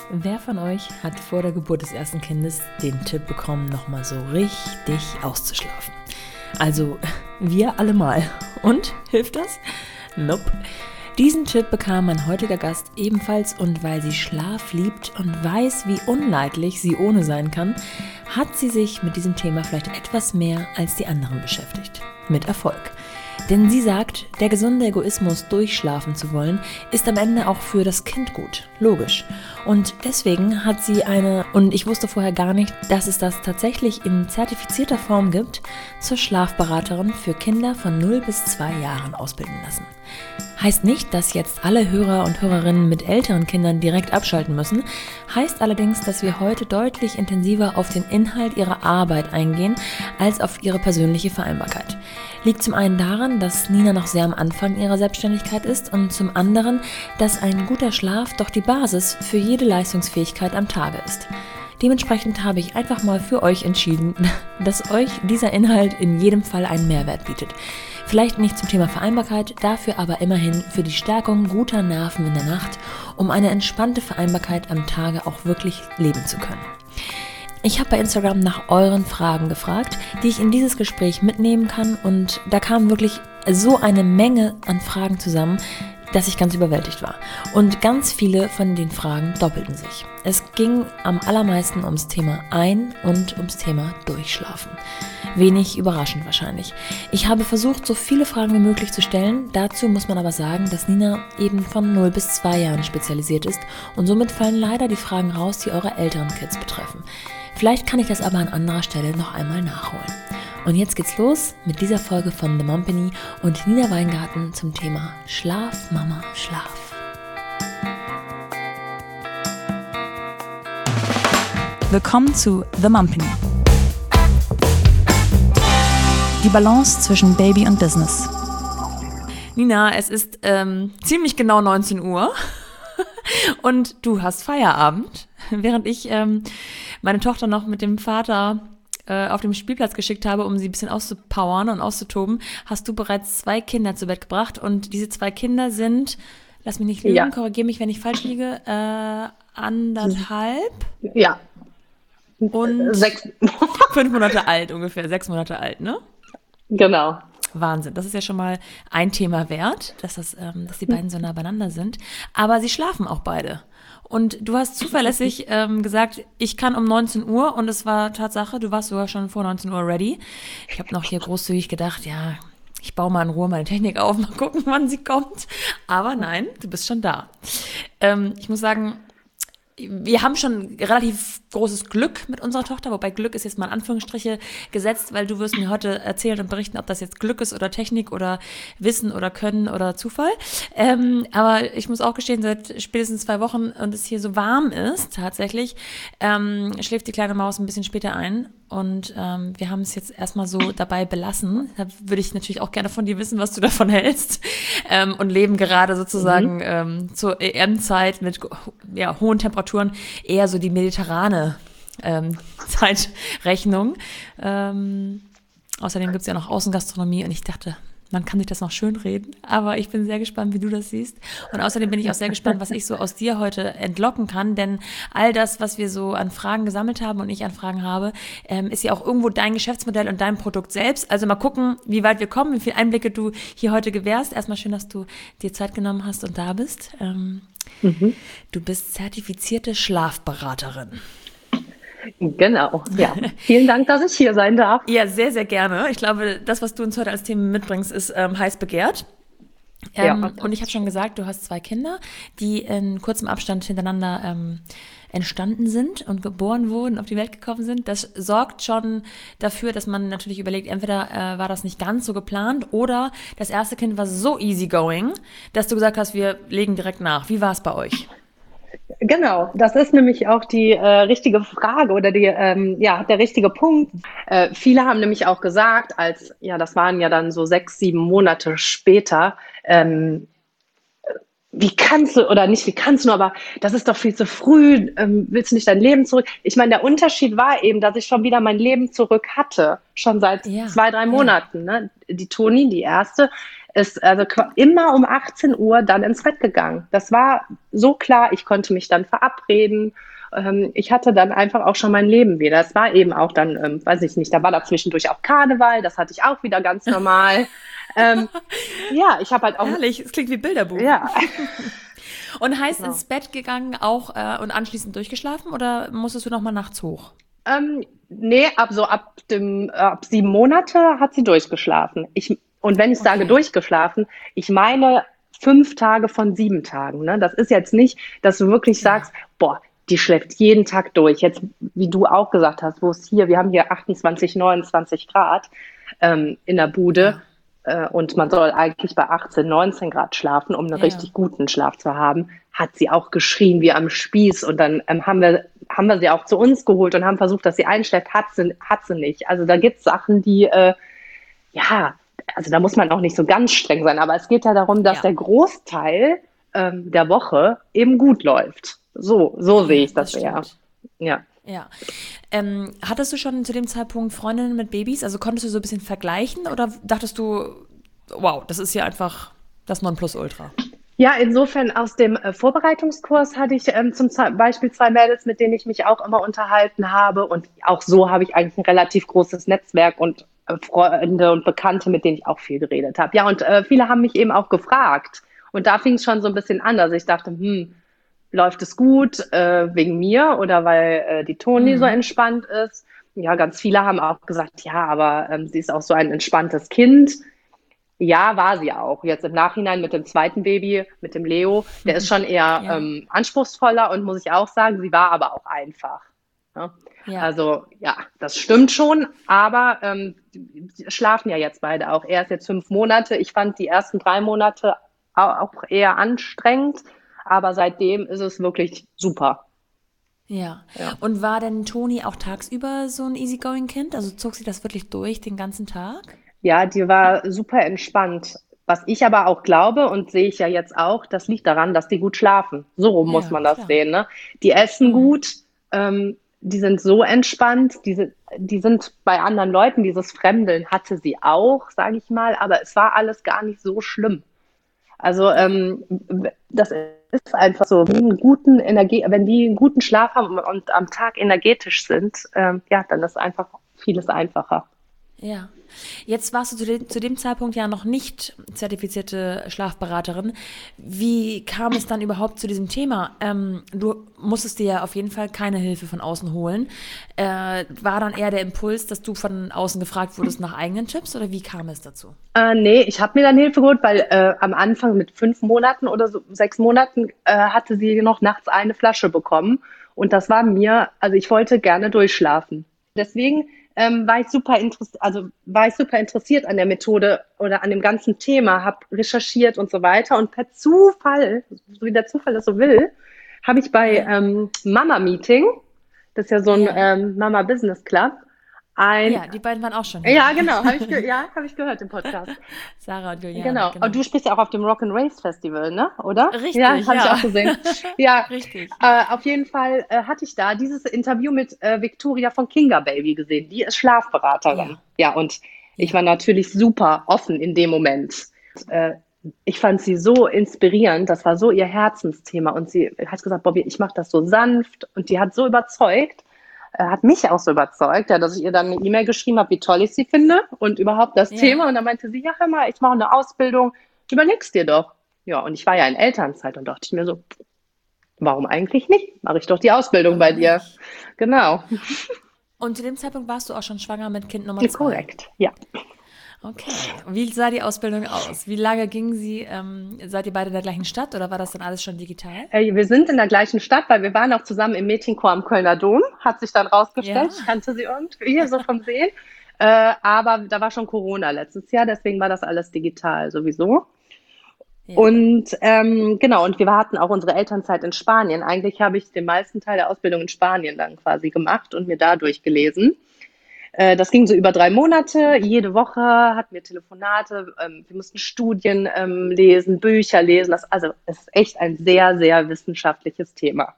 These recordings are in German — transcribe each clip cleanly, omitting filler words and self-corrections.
Wer von euch hat vor der Geburt des ersten Kindes den Tipp bekommen, nochmal so richtig auszuschlafen? Also, wir alle mal. Und? Hilft das? Nope. Diesen Tipp bekam mein heutiger Gast ebenfalls, und weil sie Schlaf liebt und weiß, wie unleidlich sie ohne sein kann, hat sie sich mit diesem Thema vielleicht etwas mehr als die anderen beschäftigt. Mit Erfolg. Denn sie sagt, der gesunde Egoismus, durchschlafen zu wollen, ist am Ende auch für das Kind gut. Logisch. Und deswegen hat sie und ich wusste vorher gar nicht, dass es das tatsächlich in zertifizierter Form gibt, zur Schlafberaterin für Kinder von 0 bis 2 Jahren ausbilden lassen. Heißt nicht, dass jetzt alle Hörer und Hörerinnen mit älteren Kindern direkt abschalten müssen, heißt allerdings, dass wir heute deutlich intensiver auf den Inhalt ihrer Arbeit eingehen, als auf ihre persönliche Vereinbarkeit. Liegt zum einen daran, dass Nina noch sehr am Anfang ihrer Selbstständigkeit ist und zum anderen, dass ein guter Schlaf doch die Basis für jede Leistungsfähigkeit am Tage ist. Dementsprechend habe ich einfach mal für euch entschieden, dass euch dieser Inhalt in jedem Fall einen Mehrwert bietet. Vielleicht nicht zum Thema Vereinbarkeit, dafür aber immerhin für die Stärkung guter Nerven in der Nacht, um eine entspannte Vereinbarkeit am Tage auch wirklich leben zu können. Ich habe bei Instagram nach euren Fragen gefragt, die ich in dieses Gespräch mitnehmen kann, und da kam wirklich so eine Menge an Fragen zusammen, dass ich ganz überwältigt war. Und ganz viele von den Fragen doppelten sich. Es ging am allermeisten ums Thema Ein- und ums Thema Durchschlafen. Wenig überraschend wahrscheinlich. Ich habe versucht, so viele Fragen wie möglich zu stellen. Dazu muss man aber sagen, dass Nina eben von 0 bis 2 Jahren spezialisiert ist, und somit fallen leider die Fragen raus, die eure älteren Kids betreffen. Vielleicht kann ich das aber an anderer Stelle noch einmal nachholen. Und jetzt geht's los mit dieser Folge von The Mompany und Nina Weingarten zum Thema Schlaf, Mama, Schlaf. Willkommen zu The Mompany. Die Balance zwischen Baby und Business. Nina, es ist ziemlich genau 19 Uhr und du hast Feierabend, während ich meine Tochter noch mit dem Vater auf dem Spielplatz geschickt habe, um sie ein bisschen auszupowern und auszutoben, hast du bereits 2 Kinder zu Bett gebracht, und diese 2 Kinder sind, lass mich nicht lügen, korrigiere mich, wenn ich falsch liege, 1,5? Ja. Und 6. 5 Monate alt ungefähr, 6 Monate alt, ne? Genau. Wahnsinn, das ist ja schon mal ein Thema wert, dass die beiden so nah beieinander sind. Aber sie schlafen auch beide. Und du hast zuverlässig gesagt, ich kann um 19 Uhr, und es war Tatsache, du warst sogar schon vor 19 Uhr ready. Ich habe noch hier großzügig gedacht, ja, ich baue mal in Ruhe meine Technik auf, mal gucken, wann sie kommt. Aber nein, du bist schon da. Ich muss sagen, wir haben schon relativ großes Glück mit unserer Tochter, wobei Glück ist jetzt mal in Anführungsstriche gesetzt, weil du wirst mir heute erzählen und berichten, ob das jetzt Glück ist oder Technik oder Wissen oder Können oder Zufall. Aber ich muss auch gestehen, seit spätestens 2 Wochen und es hier so warm ist tatsächlich, schläft die kleine Maus ein bisschen später ein. Und wir haben es jetzt erstmal so dabei belassen. Da würde ich natürlich auch gerne von dir wissen, was du davon hältst. Und leben gerade sozusagen zur EM-Zeit mit hohen Temperaturen eher so die mediterrane Zeitrechnung. Außerdem gibt es ja noch Außengastronomie, und ich dachte, man kann sich das noch schön reden, aber ich bin sehr gespannt, wie du das siehst. Und außerdem bin ich auch sehr gespannt, was ich so aus dir heute entlocken kann, denn all das, was wir so an Fragen gesammelt haben und ich an Fragen habe, ist ja auch irgendwo dein Geschäftsmodell und dein Produkt selbst. Also mal gucken, wie weit wir kommen, wie viele Einblicke du hier heute gewährst. Erstmal schön, dass du dir Zeit genommen hast und da bist. Du bist zertifizierte Schlafberaterin. Genau, ja. Vielen Dank, dass ich hier sein darf. Ja, sehr, sehr gerne. Ich glaube, das, was du uns heute als Thema mitbringst, ist heiß begehrt. Und ich habe schon gesagt, du hast 2 Kinder, die in kurzem Abstand hintereinander entstanden sind und geboren wurden, auf die Welt gekommen sind. Das sorgt schon dafür, dass man natürlich überlegt, entweder war das nicht ganz so geplant oder das erste Kind war so easygoing, dass du gesagt hast, wir legen direkt nach. Wie war es bei euch? Genau, das ist nämlich auch die richtige Frage oder der richtige Punkt. Viele haben nämlich auch gesagt, das waren ja dann so 6, 7 Monate später, aber das ist doch viel zu früh, willst du nicht dein Leben zurück? Ich meine, der Unterschied war eben, dass ich schon wieder mein Leben zurück hatte, schon seit 2, 3 Monaten. Ne? Die Toni, die erste, ist also immer um 18 Uhr dann ins Bett gegangen. Das war so klar, ich konnte mich dann verabreden. verabreden. Ich hatte dann einfach auch schon mein Leben wieder. Es war eben auch dann, weiß ich nicht, da war da zwischendurch auch Karneval, das hatte ich auch wieder ganz normal. Ja, ich habe halt auch... Herrlich, es klingt wie Bilderbuch. Ja. Und heißt ins Bett gegangen auch und anschließend durchgeschlafen oder musstest du nochmal nachts hoch? Nee, ab 7 Monate hat sie durchgeschlafen. Und wenn ich sage durchgeschlafen, ich meine 5 Tage von 7 Tagen. Ne? Das ist jetzt nicht, dass du wirklich sagst, boah, die schläft jeden Tag durch. Jetzt, wie du auch gesagt hast, wir haben hier 28, 29 Grad in der Bude. Und man soll eigentlich bei 18, 19 Grad schlafen, um einen richtig guten Schlaf zu haben, hat sie auch geschrien wie am Spieß. Und dann haben wir sie auch zu uns geholt und haben versucht, dass sie einschläft. Hat sie nicht. Also da gibt es Sachen, die, also da muss man auch nicht so ganz streng sein. Aber es geht ja darum, dass der Großteil der Woche eben gut läuft. So sehe ich das eher. Ja. Ja. Hattest du schon zu dem Zeitpunkt Freundinnen mit Babys? Also konntest du so ein bisschen vergleichen oder dachtest du, wow, das ist ja einfach das Nonplusultra? Ja, insofern aus dem Vorbereitungskurs hatte ich zum Beispiel 2 Mädels, mit denen ich mich auch immer unterhalten habe. Und auch so habe ich eigentlich ein relativ großes Netzwerk und Freunde und Bekannte, mit denen ich auch viel geredet habe. Ja, und viele haben mich eben auch gefragt. Und da fing es schon so ein bisschen an, dass ich dachte, läuft es gut wegen mir oder weil die Toni so entspannt ist? Ja, ganz viele haben auch gesagt, ja, aber sie ist auch so ein entspanntes Kind. Ja, war sie auch. Jetzt im Nachhinein mit dem zweiten Baby, mit dem Leo, der ist schon eher anspruchsvoller und muss ich auch sagen, sie war aber auch einfach. Ne? Ja. Also ja, das stimmt schon, aber die schlafen ja jetzt beide auch. Er ist jetzt 5 Monate. Ich fand die ersten 3 Monate auch eher anstrengend. Aber seitdem ist es wirklich super. Ja. Und war denn Toni auch tagsüber so ein Easygoing-Kind? Also zog sie das wirklich durch den ganzen Tag? Ja, die war super entspannt. Was ich aber auch glaube und sehe ich ja jetzt auch, das liegt daran, dass die gut schlafen. So rum muss man das sehen. Ne? Die essen gut, die sind so entspannt, die sind bei anderen Leuten, dieses Fremdeln hatte sie auch, sage ich mal, aber es war alles gar nicht so schlimm. Also das ist einfach so, wenn die einen guten Schlaf haben und am Tag energetisch sind, dann ist einfach vieles einfacher. Ja. Jetzt warst du zu dem Zeitpunkt ja noch nicht zertifizierte Schlafberaterin. Wie kam es dann überhaupt zu diesem Thema? Du musstest dir ja auf jeden Fall keine Hilfe von außen holen. War dann eher der Impuls, dass du von außen gefragt wurdest nach eigenen Tipps oder wie kam es dazu? Nee, ich habe mir dann Hilfe geholt, weil am Anfang mit 5 Monaten oder so 6 Monaten hatte sie noch nachts eine Flasche bekommen. Und das war also ich wollte gerne durchschlafen. Deswegen war ich super interessiert an der Methode oder an dem ganzen Thema, habe recherchiert und so weiter. Und per Zufall, so wie der Zufall das so will, habe ich bei Mama Meeting, das ist ja so ein Mama Business Club, die beiden waren auch schon hier. Ja, genau, habe ich gehört im Podcast. Sarah und Juliane. Genau. Und du sprichst ja auch auf dem Rock and Race Festival, ne? Oder? Richtig, ja. Habe ich auch gesehen. Ja, richtig. Auf jeden Fall hatte ich da dieses Interview mit Victoria von Kinga Baby gesehen. Die ist Schlafberaterin. Ja, und ich war natürlich super offen in dem Moment. Ich fand sie so inspirierend. Das war so ihr Herzensthema. Und sie hat gesagt, Bobby, ich mache das so sanft. Und die hat so überzeugt. Hat mich auch so überzeugt, dass ich ihr dann eine E-Mail geschrieben habe, wie toll ich sie finde und überhaupt das Thema. Und dann meinte sie, ja, hör mal, ich mache eine Ausbildung, überleg's dir doch. Ja, und ich war ja in Elternzeit und dachte ich mir so, warum eigentlich nicht? Mache ich doch die Ausbildung bei dir. Genau. Und zu dem Zeitpunkt warst du auch schon schwanger mit Kind Nummer 2? Korrekt, ja. Okay. Wie sah die Ausbildung aus? Wie lange ging sie? Seid ihr beide in der gleichen Stadt oder war das dann alles schon digital? Wir sind in der gleichen Stadt, weil wir waren auch zusammen im Mädchenchor am Kölner Dom. Hat sich dann rausgestellt. Ich kannte sie irgendwie so vom Sehen. Aber da war schon Corona letztes Jahr, deswegen war das alles digital sowieso. Ja. Und genau, und wir hatten auch unsere Elternzeit in Spanien. Eigentlich habe ich den meisten Teil der Ausbildung in Spanien dann quasi gemacht und mir da durchgelesen. Das ging so über 3 Monate. Jede Woche hatten wir Telefonate. Wir mussten Studien lesen, Bücher lesen. Es ist echt ein sehr, sehr wissenschaftliches Thema.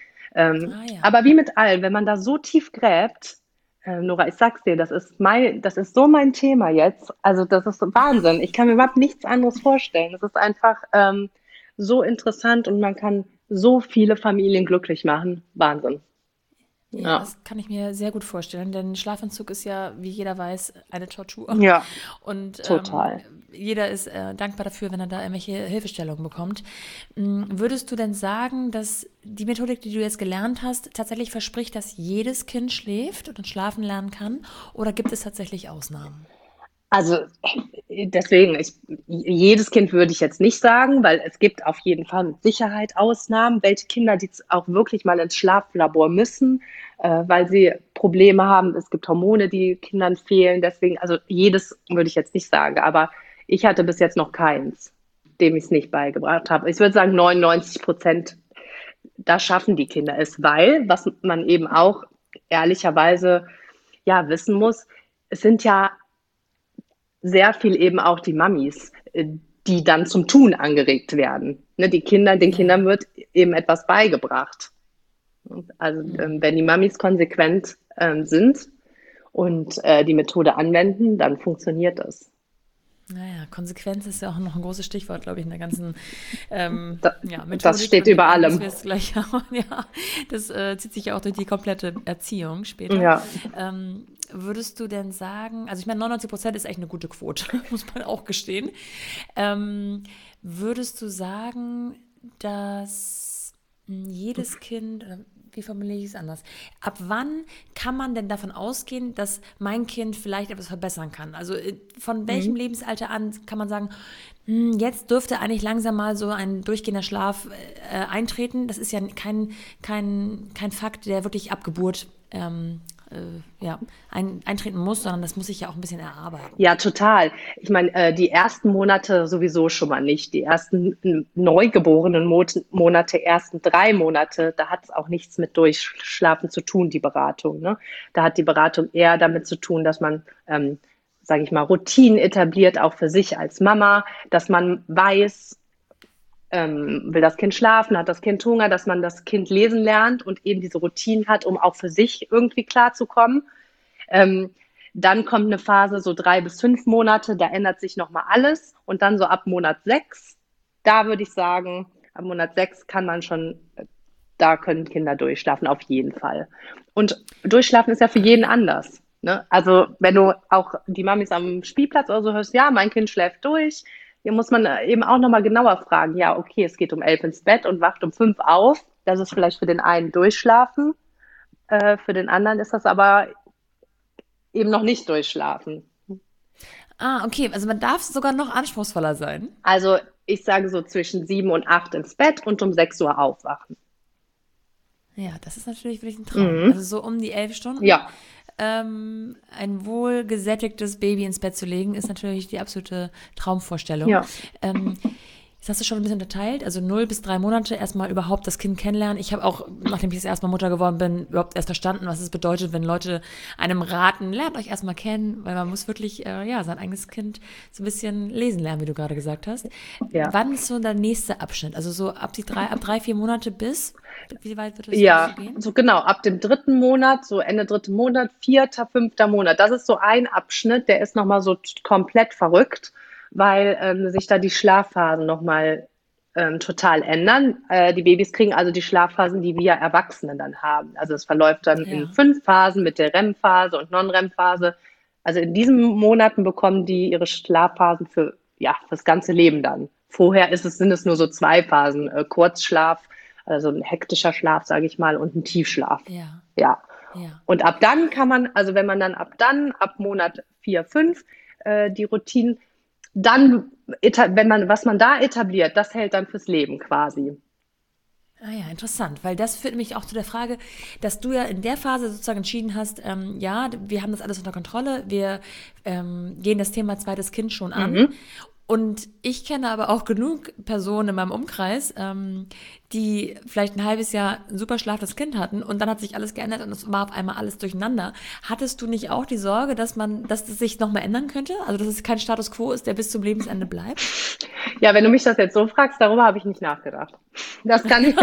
Aber wie mit allem, wenn man da so tief gräbt, Nora, ich sag's dir, das ist so mein Thema jetzt. Also das ist Wahnsinn. Ich kann mir überhaupt nichts anderes vorstellen. Das ist einfach so interessant und man kann so viele Familien glücklich machen. Wahnsinn. Ja, das kann ich mir sehr gut vorstellen, denn Schlafanzug ist ja, wie jeder weiß, eine Tortur. Ja, Und total. jeder ist dankbar dafür, wenn er da irgendwelche Hilfestellungen bekommt. Würdest du denn sagen, dass die Methodik, die du jetzt gelernt hast, tatsächlich verspricht, dass jedes Kind schläft und schlafen lernen kann? Oder gibt es tatsächlich Ausnahmen? Also deswegen, jedes Kind würde ich jetzt nicht sagen, weil es gibt auf jeden Fall mit Sicherheit Ausnahmen, welche Kinder, die auch wirklich mal ins Schlaflabor müssen, weil sie Probleme haben. Es gibt Hormone, die Kindern fehlen. Deswegen, also jedes würde ich jetzt nicht sagen, aber ich hatte bis jetzt noch keins, dem ich es nicht beigebracht habe. Ich würde sagen 99%, da schaffen die Kinder es, weil, was man eben auch ehrlicherweise ja wissen muss, es sind ja sehr viel eben auch die Mamis, die dann zum Tun angeregt werden. Ne, den Kindern wird eben etwas beigebracht. Also wenn die Mamis konsequent sind und die Methode anwenden, dann funktioniert das. Naja, Konsequenz ist ja auch noch ein großes Stichwort, glaube ich, in der ganzen Methodik. Das steht über allem. Das zieht sich ja auch durch die komplette Erziehung später. Ja. Würdest du denn sagen, also ich meine, 99% ist echt eine gute Quote, muss man auch gestehen. Würdest du sagen, dass jedes Kind, wie formuliere ich es anders? Ab wann kann man denn davon ausgehen, dass mein Kind vielleicht etwas verbessern kann? Also von welchem Lebensalter an kann man sagen, jetzt dürfte eigentlich langsam mal so ein durchgehender Schlaf eintreten? Das ist ja kein Fakt, der wirklich ab Geburt eintreten muss, sondern das muss sich ja auch ein bisschen erarbeiten. Ja, total. Ich meine, die ersten Monate sowieso schon mal nicht. Die ersten neugeborenen Monate, ersten 3 Monate, da hat es auch nichts mit Durchschlafen zu tun, die Beratung. Ne? Da hat die Beratung eher damit zu tun, dass man, sage ich mal, Routinen etabliert, auch für sich als Mama, dass man weiß, will das Kind schlafen, hat das Kind Hunger, dass man das Kind lesen lernt und eben diese Routinen hat, um auch für sich irgendwie klarzukommen. Dann kommt eine Phase, so 3 bis 5 Monate, da ändert sich nochmal alles. Und dann so ab Monat 6, da würde ich sagen, ab Monat 6 da können Kinder durchschlafen, auf jeden Fall. Und durchschlafen ist ja für jeden anders. Ne? Also wenn du auch die Mamis am Spielplatz oder so hörst, ja, mein Kind schläft durch, hier muss man eben auch nochmal genauer fragen, ja, okay, es geht um 11 ins Bett und wacht um 5 auf. Das ist vielleicht für den einen durchschlafen, für den anderen ist das aber eben noch nicht durchschlafen. Ah, okay, also man darf sogar noch anspruchsvoller sein. Also ich sage so zwischen 7 und 8 ins Bett und um 6 Uhr aufwachen. Ja, das ist natürlich wirklich ein Traum. Also so um die 11 Stunden. Ja. Ein wohlgesättigtes Baby ins Bett zu legen, ist natürlich die absolute Traumvorstellung. Ja. Jetzt hast du schon ein bisschen unterteilt, also 0 bis 3 Monate erstmal überhaupt das Kind kennenlernen. Ich habe auch, nachdem ich das erste Mal Mutter geworden bin, überhaupt erst verstanden, was es bedeutet, wenn Leute einem raten, lernt euch erstmal kennen, weil man muss wirklich sein eigenes Kind so ein bisschen lesen lernen, wie du gerade gesagt hast. Ja. Wann ist so der nächste Abschnitt? Also so ab 3, 4 Monate bis? Wie weit wird das gehen? So genau, ab dem 3. Monat, so Ende 3. Monat, 4., 5. Monat. Das ist so ein Abschnitt, der ist nochmal so komplett verrückt, weil sich da die Schlafphasen nochmal total ändern. Die Babys kriegen also die Schlafphasen, die wir Erwachsenen dann haben. Also es verläuft dann in 5 Phasen mit der REM-Phase und Non-REM-Phase. Also in diesen Monaten bekommen die ihre Schlafphasen fürs ganze Leben dann. Vorher sind es nur so 2 Phasen, Kurzschlaf, also ein hektischer Schlaf, sage ich mal, und ein Tiefschlaf. Ja. Und ab dann kann man, also wenn man dann ab Monat 4, 5 die Routinen, dann, was man da etabliert, das hält dann fürs Leben quasi. Ah ja, interessant, weil das führt mich auch zu der Frage, dass du ja in der Phase sozusagen entschieden hast, wir haben das alles unter Kontrolle, wir gehen das Thema zweites Kind schon an. Und ich kenne aber auch genug Personen in meinem Umkreis, die vielleicht ein halbes Jahr ein super schlafendes Kind hatten und dann hat sich alles geändert und es war auf einmal alles durcheinander. Hattest du nicht auch die Sorge, dass das sich nochmal ändern könnte? Also dass es kein Status quo ist, der bis zum Lebensende bleibt? Ja, wenn du mich das jetzt so fragst, darüber habe ich nicht nachgedacht. Das kann ich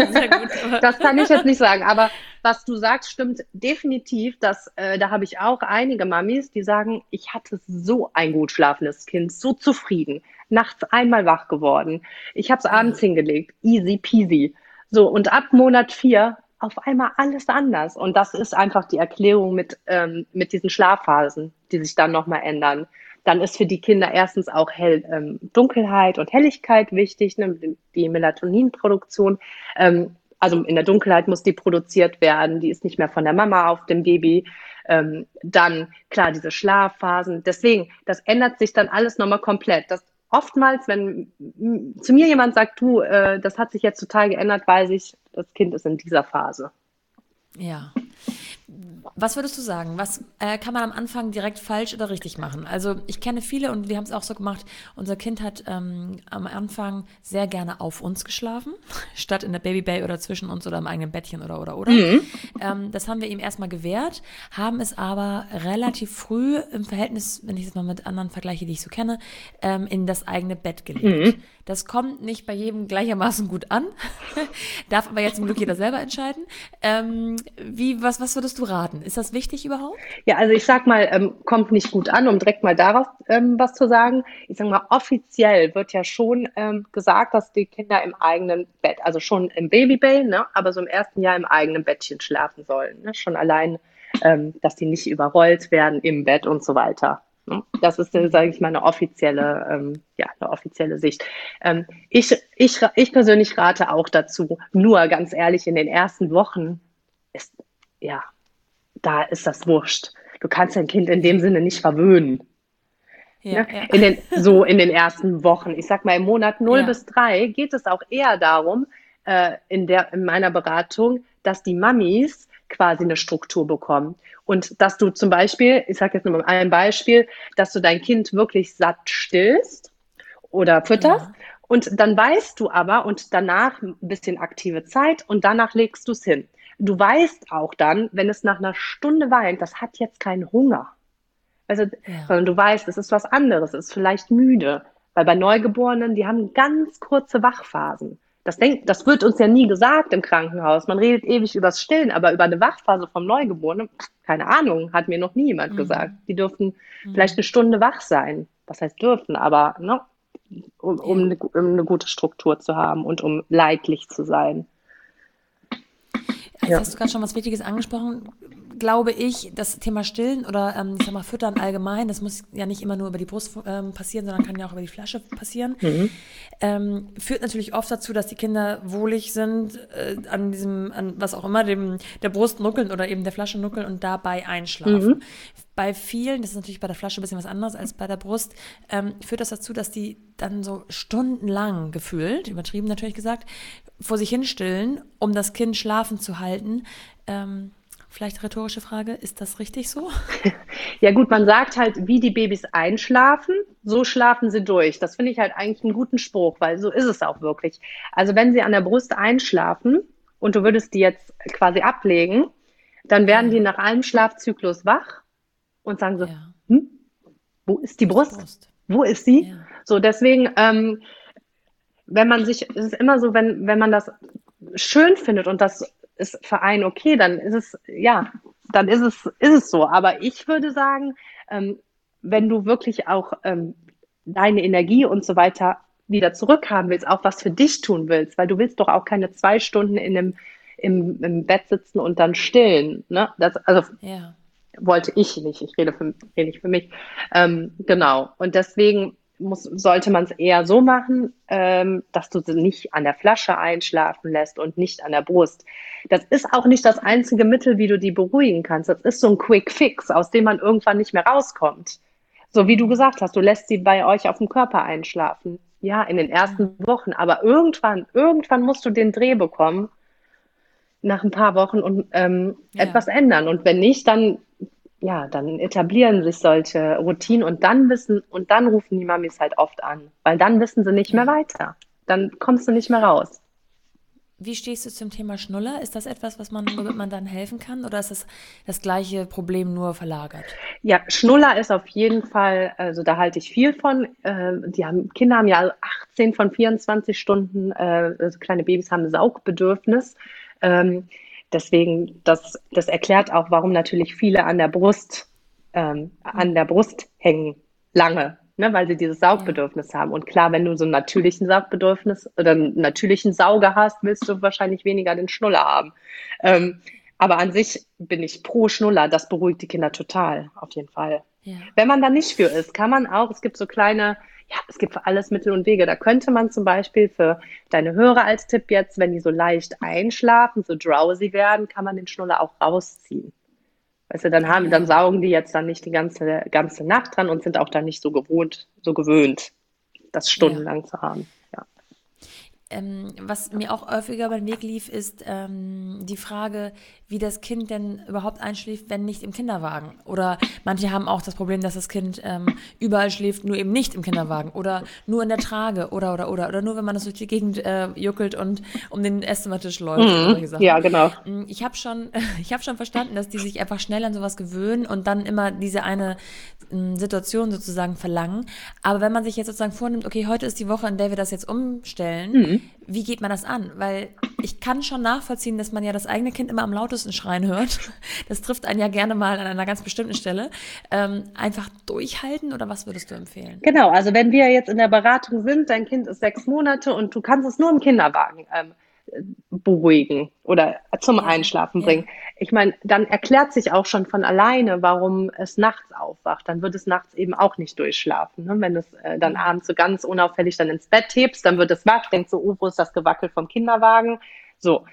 jetzt nicht sagen. Aber was du sagst, stimmt definitiv. Da habe ich auch einige Mamis, die sagen, ich hatte so ein gut schlafendes Kind, so zufrieden, nachts einmal wach geworden. Ich habe es abends hingelegt, easy peasy. So, und ab Monat 4 auf einmal alles anders. Und das ist einfach die Erklärung mit diesen Schlafphasen, die sich dann nochmal ändern. Dann ist für die Kinder erstens auch Dunkelheit und Helligkeit wichtig, ne, die Melatoninproduktion. Also in der Dunkelheit muss die produziert werden, die ist nicht mehr von der Mama auf dem Baby. Dann, klar, diese Schlafphasen. Deswegen, das ändert sich dann alles nochmal komplett. Das oftmals, wenn zu mir jemand sagt, du, das hat sich jetzt total geändert, weiß ich, das Kind ist in dieser Phase. Ja. Was würdest du sagen? Was kann man am Anfang direkt falsch oder richtig machen? Also ich kenne viele und wir haben es auch so gemacht, unser Kind hat am Anfang sehr gerne auf uns geschlafen, statt in der Babybay oder zwischen uns oder im eigenen Bettchen oder. Das haben wir ihm erstmal gewährt, haben es aber relativ früh im Verhältnis, wenn ich es mal mit anderen vergleiche, die ich so kenne, in das eigene Bett gelegt. Das kommt nicht bei jedem gleichermaßen gut an, darf aber jetzt zum Glück jeder selber entscheiden. Was würdest du raten? Ist das wichtig überhaupt? Ja, also ich sag mal, kommt nicht gut an, um direkt mal darauf was zu sagen. Ich sag mal, offiziell wird ja schon gesagt, dass die Kinder im eigenen Bett, also schon im Babybay, ne, aber so im ersten Jahr im eigenen Bettchen schlafen sollen. Ne? Schon allein, dass die nicht überrollt werden im Bett und so weiter. Das ist, sage ich mal, eine offizielle Sicht. Ich persönlich rate auch dazu, nur ganz ehrlich, in den ersten Wochen da ist das wurscht. Du kannst dein Kind in dem Sinne nicht verwöhnen. Ja. In den ersten Wochen. Ich sag mal, im Monat 0 bis 3 geht es auch eher darum, in meiner Beratung, dass die Mamis quasi eine Struktur bekommen. Und dass du zum Beispiel, ich sage jetzt nur mal ein Beispiel, dass du dein Kind wirklich satt stillst oder fütterst. Ja. Und dann weißt du aber, und danach ein bisschen aktive Zeit und danach legst du es hin. Du weißt auch dann, wenn es nach einer Stunde weint, das hat jetzt keinen Hunger. Also, sondern du weißt, es ist was anderes, es ist vielleicht müde. Weil bei Neugeborenen, die haben ganz kurze Wachphasen. Das wird uns ja nie gesagt im Krankenhaus. Man redet ewig übers Stillen, aber über eine Wachphase vom Neugeborenen, keine Ahnung, hat mir noch nie jemand gesagt. Die dürfen vielleicht eine Stunde wach sein. Was heißt dürfen, aber ne, um eine gute Struktur zu haben und um leidlich zu sein. Jetzt hast du gerade schon was Wichtiges angesprochen. Glaube ich, das Thema Stillen oder ich sag mal Füttern allgemein, das muss ja nicht immer nur über die Brust passieren, sondern kann ja auch über die Flasche passieren. Führt natürlich oft dazu, dass die Kinder wohlig sind, an was auch immer, der Brust nuckeln oder eben der Flasche nuckeln und dabei einschlafen. Bei vielen, das ist natürlich bei der Flasche ein bisschen was anderes als bei der Brust, führt das dazu, dass die dann so stundenlang gefühlt, übertrieben natürlich gesagt, vor sich hin stillen, um das Kind schlafen zu halten. Vielleicht rhetorische Frage, ist das richtig so? Ja gut, man sagt halt, wie die Babys einschlafen, so schlafen sie durch. Das finde ich halt eigentlich einen guten Spruch, weil so ist es auch wirklich. Also wenn sie an der Brust einschlafen und du würdest die jetzt quasi ablegen, dann werden die nach einem Schlafzyklus wach und sagen so, wo ist die Brust? Wo ist sie? Ja. So, deswegen, es ist immer so, wenn man das schön findet und das ist für einen okay, dann ist es so. Aber ich würde sagen, wenn du wirklich auch deine Energie und so weiter wieder zurückhaben willst, auch was für dich tun willst, weil du willst doch auch keine 2 Stunden im Bett sitzen und dann stillen. Ne? Wollte ich nicht. Ich rede nicht für mich. Genau. Und deswegen sollte man es eher so machen, dass du sie nicht an der Flasche einschlafen lässt und nicht an der Brust. Das ist auch nicht das einzige Mittel, wie du die beruhigen kannst. Das ist so ein Quick Fix, aus dem man irgendwann nicht mehr rauskommt. So wie du gesagt hast, du lässt sie bei euch auf dem Körper einschlafen. Ja, in den ersten Wochen. Aber irgendwann musst du den Dreh bekommen nach ein paar Wochen und etwas ändern. Und wenn nicht, dann etablieren sich solche Routinen und dann rufen die Mamis halt oft an, weil dann wissen sie nicht mehr weiter. Dann kommst du nicht mehr raus. Wie stehst du zum Thema Schnuller? Ist das etwas, womit man dann helfen kann, oder ist das gleiche Problem nur verlagert? Ja, Schnuller ist auf jeden Fall, also da halte ich viel von. Kinder haben ja 18 von 24 Stunden, also kleine Babys haben Saugbedürfnis. Deswegen, das erklärt auch, warum natürlich viele an der Brust hängen, lange. ne, weil sie dieses Saugbedürfnis haben. Und klar, wenn du so ein natürlichen Saugbedürfnis oder einen natürlichen Sauger hast, willst du wahrscheinlich weniger den Schnuller haben. Aber an sich bin ich pro Schnuller. Das beruhigt die Kinder total, auf jeden Fall. Ja. Wenn man da nicht für ist, kann man auch, es gibt so kleine, ja, es gibt für alles Mittel und Wege. Da könnte man zum Beispiel für deine Hörer als Tipp jetzt, wenn die so leicht einschlafen, so drowsy werden, kann man den Schnuller auch rausziehen. Weißt du, dann saugen die jetzt dann nicht die ganze Nacht dran und sind auch dann nicht so gewöhnt, das stundenlang zu haben. Ja. Was mir auch häufiger über den Weg lief, ist die Frage, wie das Kind denn überhaupt einschläft, wenn nicht im Kinderwagen. Oder manche haben auch das Problem, dass das Kind überall schläft, nur eben nicht im Kinderwagen oder nur in der Trage oder nur, wenn man das durch die Gegend juckelt und um den Esszimmertisch läuft. Oder solche Sachen. Ja, genau. Ich habe schon verstanden, dass die sich einfach schnell an sowas gewöhnen und dann immer diese eine Situation sozusagen verlangen. Aber wenn man sich jetzt sozusagen vornimmt, okay, heute ist die Woche, in der wir das jetzt umstellen, wie geht man das an? Weil ich kann schon nachvollziehen, dass man ja das eigene Kind immer am lautesten schreien hört. Das trifft einen ja gerne mal an einer ganz bestimmten Stelle. Einfach durchhalten oder was würdest du empfehlen? Genau, also wenn wir jetzt in der Beratung sind, dein Kind ist 6 Monate und du kannst es nur im Kinderwagen beruhigen oder zum Einschlafen bringen. Ich meine, dann erklärt sich auch schon von alleine, warum es nachts aufwacht. Dann wird es nachts eben auch nicht durchschlafen. Ne? Wenn es dann abends so ganz unauffällig dann ins Bett hebst, dann wird es wach, denkt so, oh, wo ist das Gewackel vom Kinderwagen? So,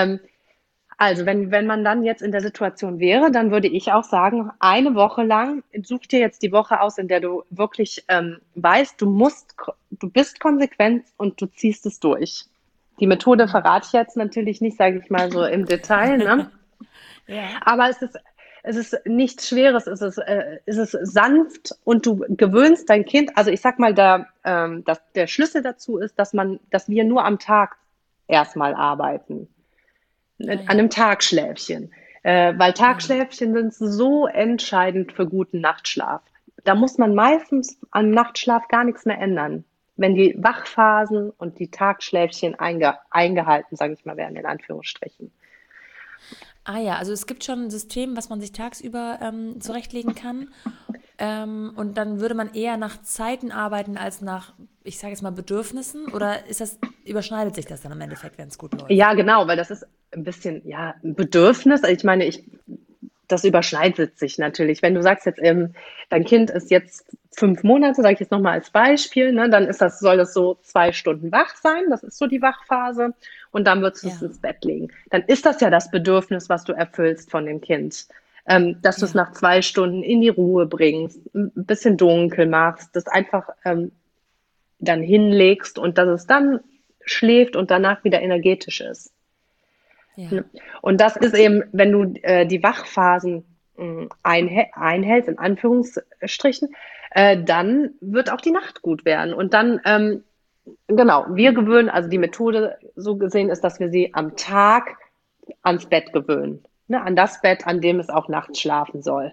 also wenn man dann jetzt in der Situation wäre, dann würde ich auch sagen, eine Woche lang, such dir jetzt die Woche aus, in der du wirklich weißt, du bist konsequent und du ziehst es durch. Die Methode verrate ich jetzt natürlich nicht, sage ich mal so im Detail, ne? Ja. Aber es ist nichts Schweres, es ist sanft und du gewöhnst dein Kind. Also ich sag mal, der Schlüssel dazu ist, dass wir nur am Tag erstmal arbeiten. An einem Tagschläfchen. Weil Tagschläfchen sind so entscheidend für guten Nachtschlaf. Da muss man meistens am Nachtschlaf gar nichts mehr ändern. Wenn die Wachphasen und die Tagschläfchen eingehalten, sage ich mal, werden, in Anführungsstrichen. Ah ja, also es gibt schon ein System, was man sich tagsüber zurechtlegen kann. Und dann würde man eher nach Zeiten arbeiten als nach, ich sage jetzt mal, Bedürfnissen? Oder überschneidet sich das dann im Endeffekt, wenn es gut läuft? Ja, genau, weil das ist ein bisschen, ja, ein Bedürfnis. Ich meine, das überschneidet sich natürlich. Wenn du sagst jetzt, dein Kind ist jetzt 5 Monate, sage ich jetzt nochmal als Beispiel, ne, dann soll das so 2 Stunden wach sein, das ist so die Wachphase, und dann würdest du es ins Bett legen. Dann ist das ja das Bedürfnis, was du erfüllst von dem Kind. Dass du es nach 2 Stunden in die Ruhe bringst, ein bisschen dunkel machst, das einfach dann hinlegst und dass es dann schläft und danach wieder energetisch ist. Ja. Und das ist eben, wenn du die Wachphasen einhältst, in Anführungsstrichen, dann wird auch die Nacht gut werden. Und dann, genau, wir gewöhnen, also die Methode so gesehen ist, dass wir sie am Tag ans Bett gewöhnen. Ne, an das Bett, an dem es auch nachts schlafen soll.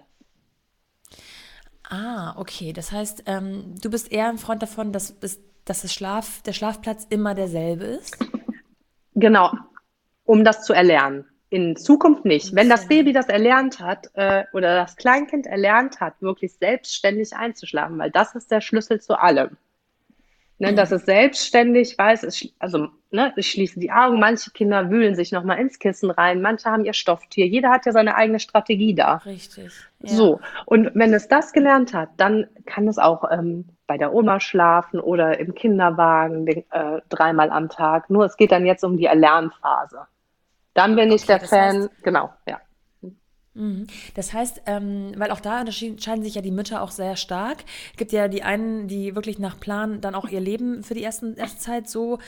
Ah, okay. Das heißt, du bist eher ein Freund davon, dass der Schlafplatz immer derselbe ist? Genau, um das zu erlernen. In Zukunft nicht. Wenn das Baby das erlernt hat oder das Kleinkind erlernt hat, wirklich selbstständig einzuschlafen, weil das ist der Schlüssel zu allem. Ne, dass es selbstständig weiß, ich schließe die Augen, manche Kinder wühlen sich nochmal ins Kissen rein, manche haben ihr Stofftier, jeder hat ja seine eigene Strategie da. Richtig. Ja. So, und wenn es das gelernt hat, dann kann es auch bei der Oma schlafen oder im Kinderwagen 3-mal am Tag. Nur es geht dann jetzt um die Erlernphase. Dann bin ich der Fan, genau, ja. Das heißt, weil auch da unterscheiden sich ja die Mütter auch sehr stark. Es gibt ja die einen, die wirklich nach Plan dann auch ihr Leben für die erste Zeit so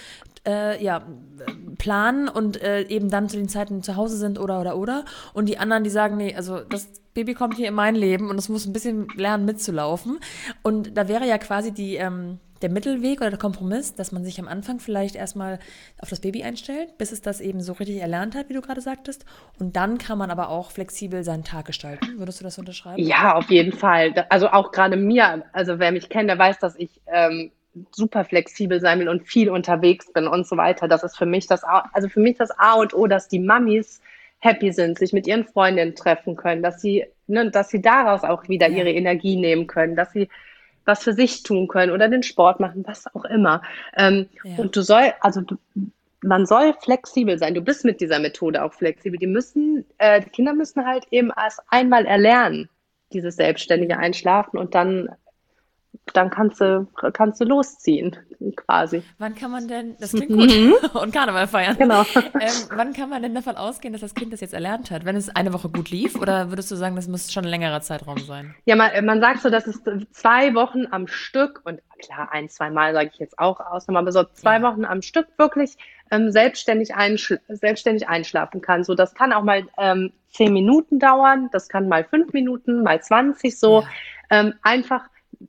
planen und eben dann zu den Zeiten zu Hause sind oder. Und die anderen, die sagen, nee, also das Baby kommt hier in mein Leben und es muss ein bisschen lernen mitzulaufen. Und da wäre ja quasi der Mittelweg oder der Kompromiss, dass man sich am Anfang vielleicht erstmal auf das Baby einstellt, bis es das eben so richtig erlernt hat, wie du gerade sagtest. Und dann kann man aber auch flexibel seinen Tag gestalten. Würdest du das unterschreiben? Ja, auf jeden Fall. Also auch gerade mir, also wer mich kennt, der weiß, dass ich super flexibel sein will und viel unterwegs bin und so weiter. Das ist für mich das A und O, dass die Mamis happy sind, sich mit ihren Freundinnen treffen können, dass sie daraus auch wieder ihre Energie nehmen können, dass sie was für sich tun können oder den Sport machen, was auch immer. Und man soll flexibel sein. Du bist mit dieser Methode auch flexibel. Die Kinder müssen halt eben erst einmal erlernen, dieses selbstständige Einschlafen und dann kannst du losziehen, quasi. Wann kann man denn, das klingt gut, und Karneval feiern. Genau. Wann kann man denn davon ausgehen, dass das Kind das jetzt erlernt hat? Wenn es eine Woche gut lief, oder würdest du sagen, das muss schon ein längerer Zeitraum sein? Ja, man sagt so, dass es 2 Wochen am Stück, und klar, 1-2 Mal sage ich jetzt auch Ausnahme, aber so 2 Wochen am Stück wirklich selbstständig einschlafen kann. So, das kann auch mal 10 Minuten dauern, das kann mal 5 Minuten, mal 20 so. Einfach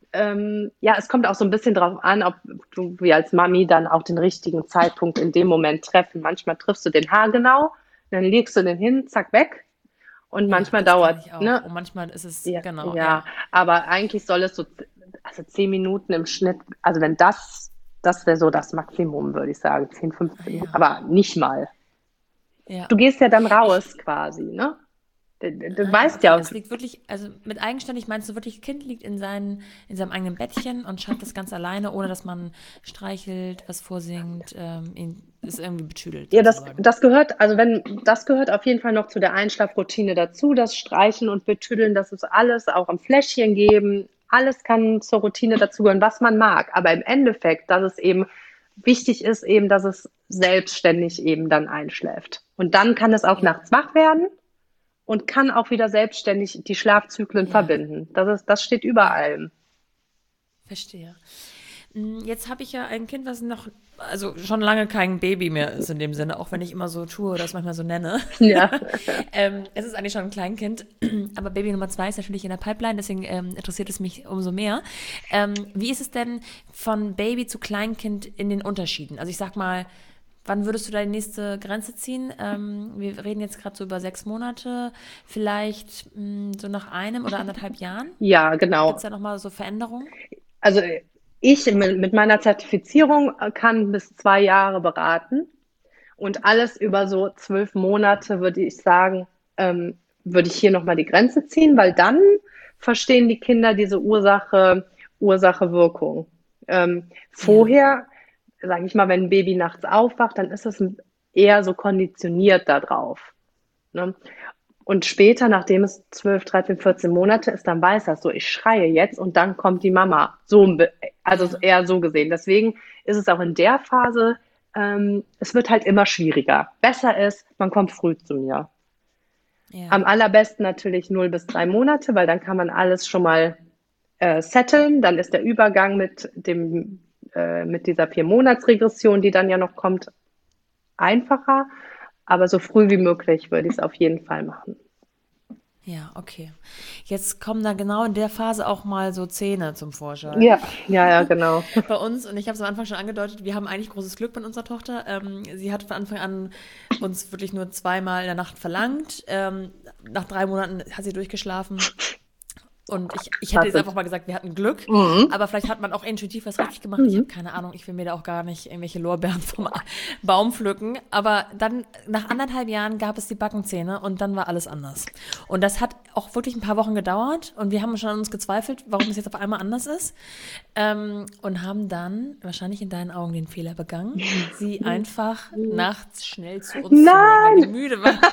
es kommt auch so ein bisschen drauf an, ob du wie als Mami dann auch den richtigen Zeitpunkt in dem Moment treffen. Manchmal triffst du den haargenau, dann legst du den hin, zack, weg. Und manchmal dauert es. Ne? Und manchmal ist es, genau. Ja, aber eigentlich soll es so, also 10 Minuten im Schnitt, also wenn das wäre so das Maximum, würde ich sagen, 10, 15 Minuten, aber nicht mal. Ja. Du gehst ja dann raus quasi, ne? Du weißt ja auch. Das liegt wirklich, also mit eigenständig meinst du wirklich, Kind liegt in seinem eigenen Bettchen und schafft das ganz alleine, ohne dass man streichelt, was vorsingt, ihn ist irgendwie betüdelt. Ja, das gehört auf jeden Fall noch zu der Einschlafroutine dazu, das Streichen und Betüdeln, das ist alles, auch am Fläschchen geben, alles kann zur Routine dazugehören, was man mag. Aber im Endeffekt, dass es eben wichtig ist, eben, dass es selbstständig eben dann einschläft. Und dann kann es auch nachts wach werden. Und kann auch wieder selbstständig die Schlafzyklen verbinden. Das steht über allem. Verstehe. Jetzt habe ich ja ein Kind, was also schon lange kein Baby mehr ist in dem Sinne, auch wenn ich immer so tue oder es manchmal so nenne. Ja. Es ist eigentlich schon ein Kleinkind, aber Baby Nummer 2 ist natürlich in der Pipeline, deswegen interessiert es mich umso mehr. Wie ist es denn von Baby zu Kleinkind in den Unterschieden? Also ich sag mal, wann würdest du deine nächste Grenze ziehen? Wir reden jetzt gerade so über 6 Monate, vielleicht so nach 1 oder 1,5 Jahren? Ja, genau. Gibt es da nochmal so Veränderungen? Also ich mit meiner Zertifizierung kann bis 2 Jahre beraten und alles über so 12 Monate würde ich sagen, würde ich hier nochmal die Grenze ziehen, weil dann verstehen die Kinder diese Ursache-Wirkung. Vorher sage ich mal, wenn ein Baby nachts aufwacht, dann ist es eher so konditioniert darauf. Ne? Und später, nachdem es 12, 13, 14 Monate ist, dann weiß das so, ich schreie jetzt und dann kommt die Mama. Also eher so gesehen. Deswegen ist es auch in der Phase, es wird halt immer schwieriger. Besser ist, man kommt früh zu mir. Ja. Am allerbesten natürlich 0 bis 3 Monate, weil dann kann man alles schon mal setteln. Dann ist der Übergang mit dieser 4-Monats-Regression, die dann ja noch kommt, einfacher. Aber so früh wie möglich würde ich es auf jeden Fall machen. Ja, okay. Jetzt kommen da genau in der Phase auch mal so Zähne zum Vorschein. Ja, genau. Bei uns, und ich habe es am Anfang schon angedeutet, wir haben eigentlich großes Glück mit unserer Tochter. Sie hat von Anfang an uns wirklich nur 2-mal in der Nacht verlangt. Nach 3 Monaten hat sie durchgeschlafen. Und ich hätte jetzt einfach mal gesagt, wir hatten Glück, aber vielleicht hat man auch intuitiv was richtig gemacht. Ich habe keine Ahnung, ich will mir da auch gar nicht irgendwelche Lorbeeren vom Baum pflücken. Aber dann, nach 1,5 Jahren gab es die Backenzähne und dann war alles anders. Und das hat auch wirklich ein paar Wochen gedauert und wir haben schon an uns gezweifelt, warum es jetzt auf einmal anders ist. Und haben dann wahrscheinlich in deinen Augen den Fehler begangen, sie einfach nachts schnell zu uns zu nehmen, weil wir müde waren.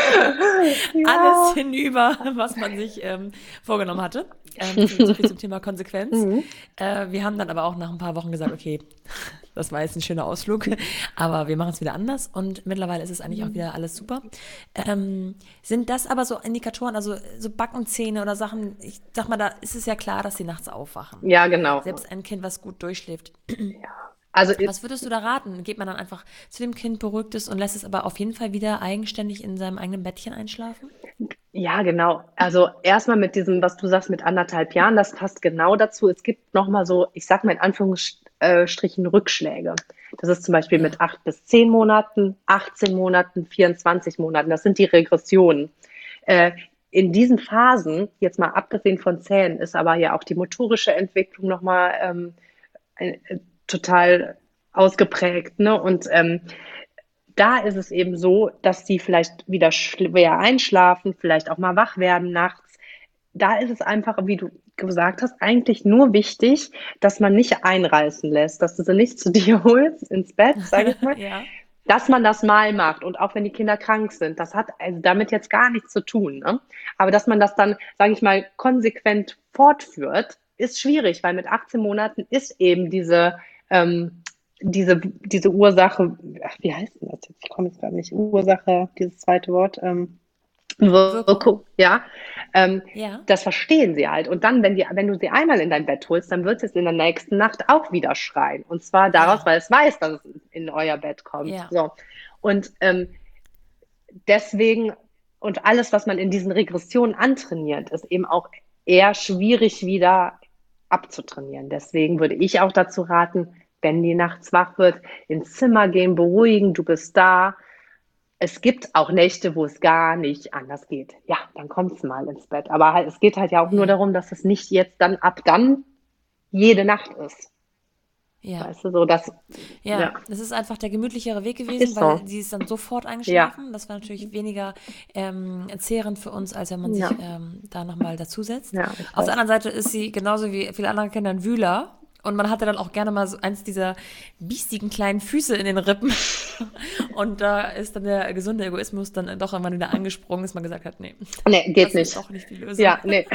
Alles hinüber, was man sich vorgenommen hatte. So viel zum Thema Konsequenz. Wir haben dann aber auch nach ein paar Wochen gesagt, okay, das war jetzt ein schöner Ausflug, aber wir machen es wieder anders und mittlerweile ist es eigentlich auch wieder alles super. Sind das aber so Indikatoren, also so Backenzähne oder Sachen, ich sag mal, da ist es ja klar, dass sie nachts aufwachen. Ja, genau. Selbst ein Kind, was gut durchschläft. Ja. Also, was würdest du da raten? Geht man dann einfach zu dem Kind, beruhigt es und lässt es aber auf jeden Fall wieder eigenständig in seinem eigenen Bettchen einschlafen? Ja, genau. Also erstmal mit diesem, was du sagst, mit 1,5 Jahren, das passt genau dazu. Es gibt nochmal so, ich sag mal in Anführungsstrichen Rückschläge. Das ist zum Beispiel mit 8 bis 10 Monaten, 18 Monaten, 24 Monaten. Das sind die Regressionen. In diesen Phasen, jetzt mal abgesehen von Zähnen, ist aber ja auch die motorische Entwicklung nochmal total ausgeprägt, ne? Und da ist es eben so, dass die vielleicht wieder schwer einschlafen, vielleicht auch mal wach werden nachts. Da ist es einfach, wie du gesagt hast, eigentlich nur wichtig, dass man nicht einreißen lässt, dass du sie nicht zu dir holst ins Bett, sage ich mal, Ja. dass man das mal macht und auch wenn die Kinder krank sind. Das hat also damit jetzt gar nichts zu tun. Ne? Aber dass man das dann, sage ich mal, konsequent fortführt, ist schwierig, weil mit 18 Monaten ist eben diese Ursache, ach, wie heißt denn das jetzt? Ich komme jetzt gerade nicht. Ursache, dieses zweite Wort. Wirkung, ja. Ja. Das verstehen sie halt. Und dann, wenn du sie einmal in dein Bett holst, dann wird es in der nächsten Nacht auch wieder schreien. Und zwar daraus, weil es weiß, dass es in euer Bett kommt. Ja. So. Und deswegen, und alles, was man in diesen Regressionen antrainiert, ist eben auch eher schwierig wieder abzutrainieren. Deswegen würde ich auch dazu raten, wenn die nachts wach wird, ins Zimmer gehen, beruhigen, du bist da. Es gibt auch Nächte, wo es gar nicht anders geht. Ja, dann kommst du mal ins Bett. Aber halt, es geht halt ja auch nur darum, dass es nicht jetzt dann ab dann jede Nacht ist. Ja. Weißt du, so dass. Ja, das ist einfach der gemütlichere Weg gewesen, Ist weil so. sie ist dann sofort eingeschlafen. Das war natürlich weniger zehrend für uns, als wenn man sich da nochmal dazusetzt. Ja, ich Auf weiß. der anderen Seite ist sie genauso wie viele andere Kinder ein Wühler. Und man hatte dann auch gerne mal so eins dieser biestigen kleinen Füße in den Rippen. Und da ist dann der gesunde Egoismus dann doch irgendwann wieder angesprungen, dass man gesagt hat, nee, Nee, geht das nicht. ist doch nicht die Lösung. Ja, nee.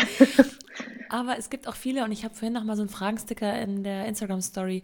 Aber es gibt auch viele, und ich habe vorhin noch mal so einen Fragensticker in der Instagram-Story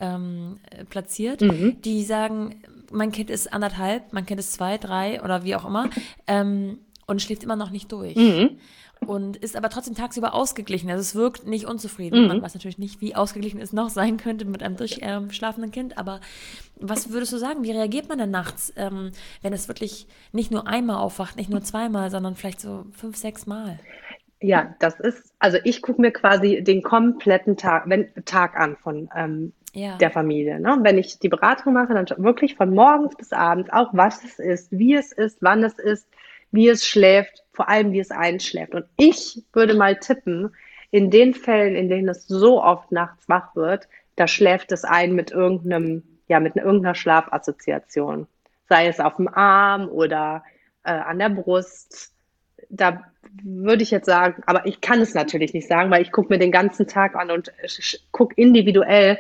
platziert, die sagen, mein Kind ist 1,5, mein Kind ist 2, 3 oder wie auch immer und schläft immer noch nicht durch. Und ist aber trotzdem tagsüber ausgeglichen. Also es wirkt nicht unzufrieden. Man weiß natürlich nicht, wie ausgeglichen es noch sein könnte mit einem durchschlafenden Kind. Aber was würdest du sagen, wie reagiert man denn nachts, wenn es wirklich nicht nur einmal aufwacht, nicht nur zweimal, sondern vielleicht so 5, 6 Mal? Ja, das ist, also ich gucke mir quasi den kompletten Tag an von der Familie. Ne? Wenn ich die Beratung mache, dann wirklich von morgens bis abends, auch was es ist, wie es ist, wann es ist, wie es schläft, vor allem wie es einschläft. Und ich würde mal tippen, in den Fällen, in denen es so oft nachts wach wird, da schläft es ein mit irgendeiner Schlafassoziation. Sei es auf dem Arm oder an der Brust. Da würde ich jetzt sagen, aber ich kann es natürlich nicht sagen, weil ich gucke mir den ganzen Tag an und gucke individuell.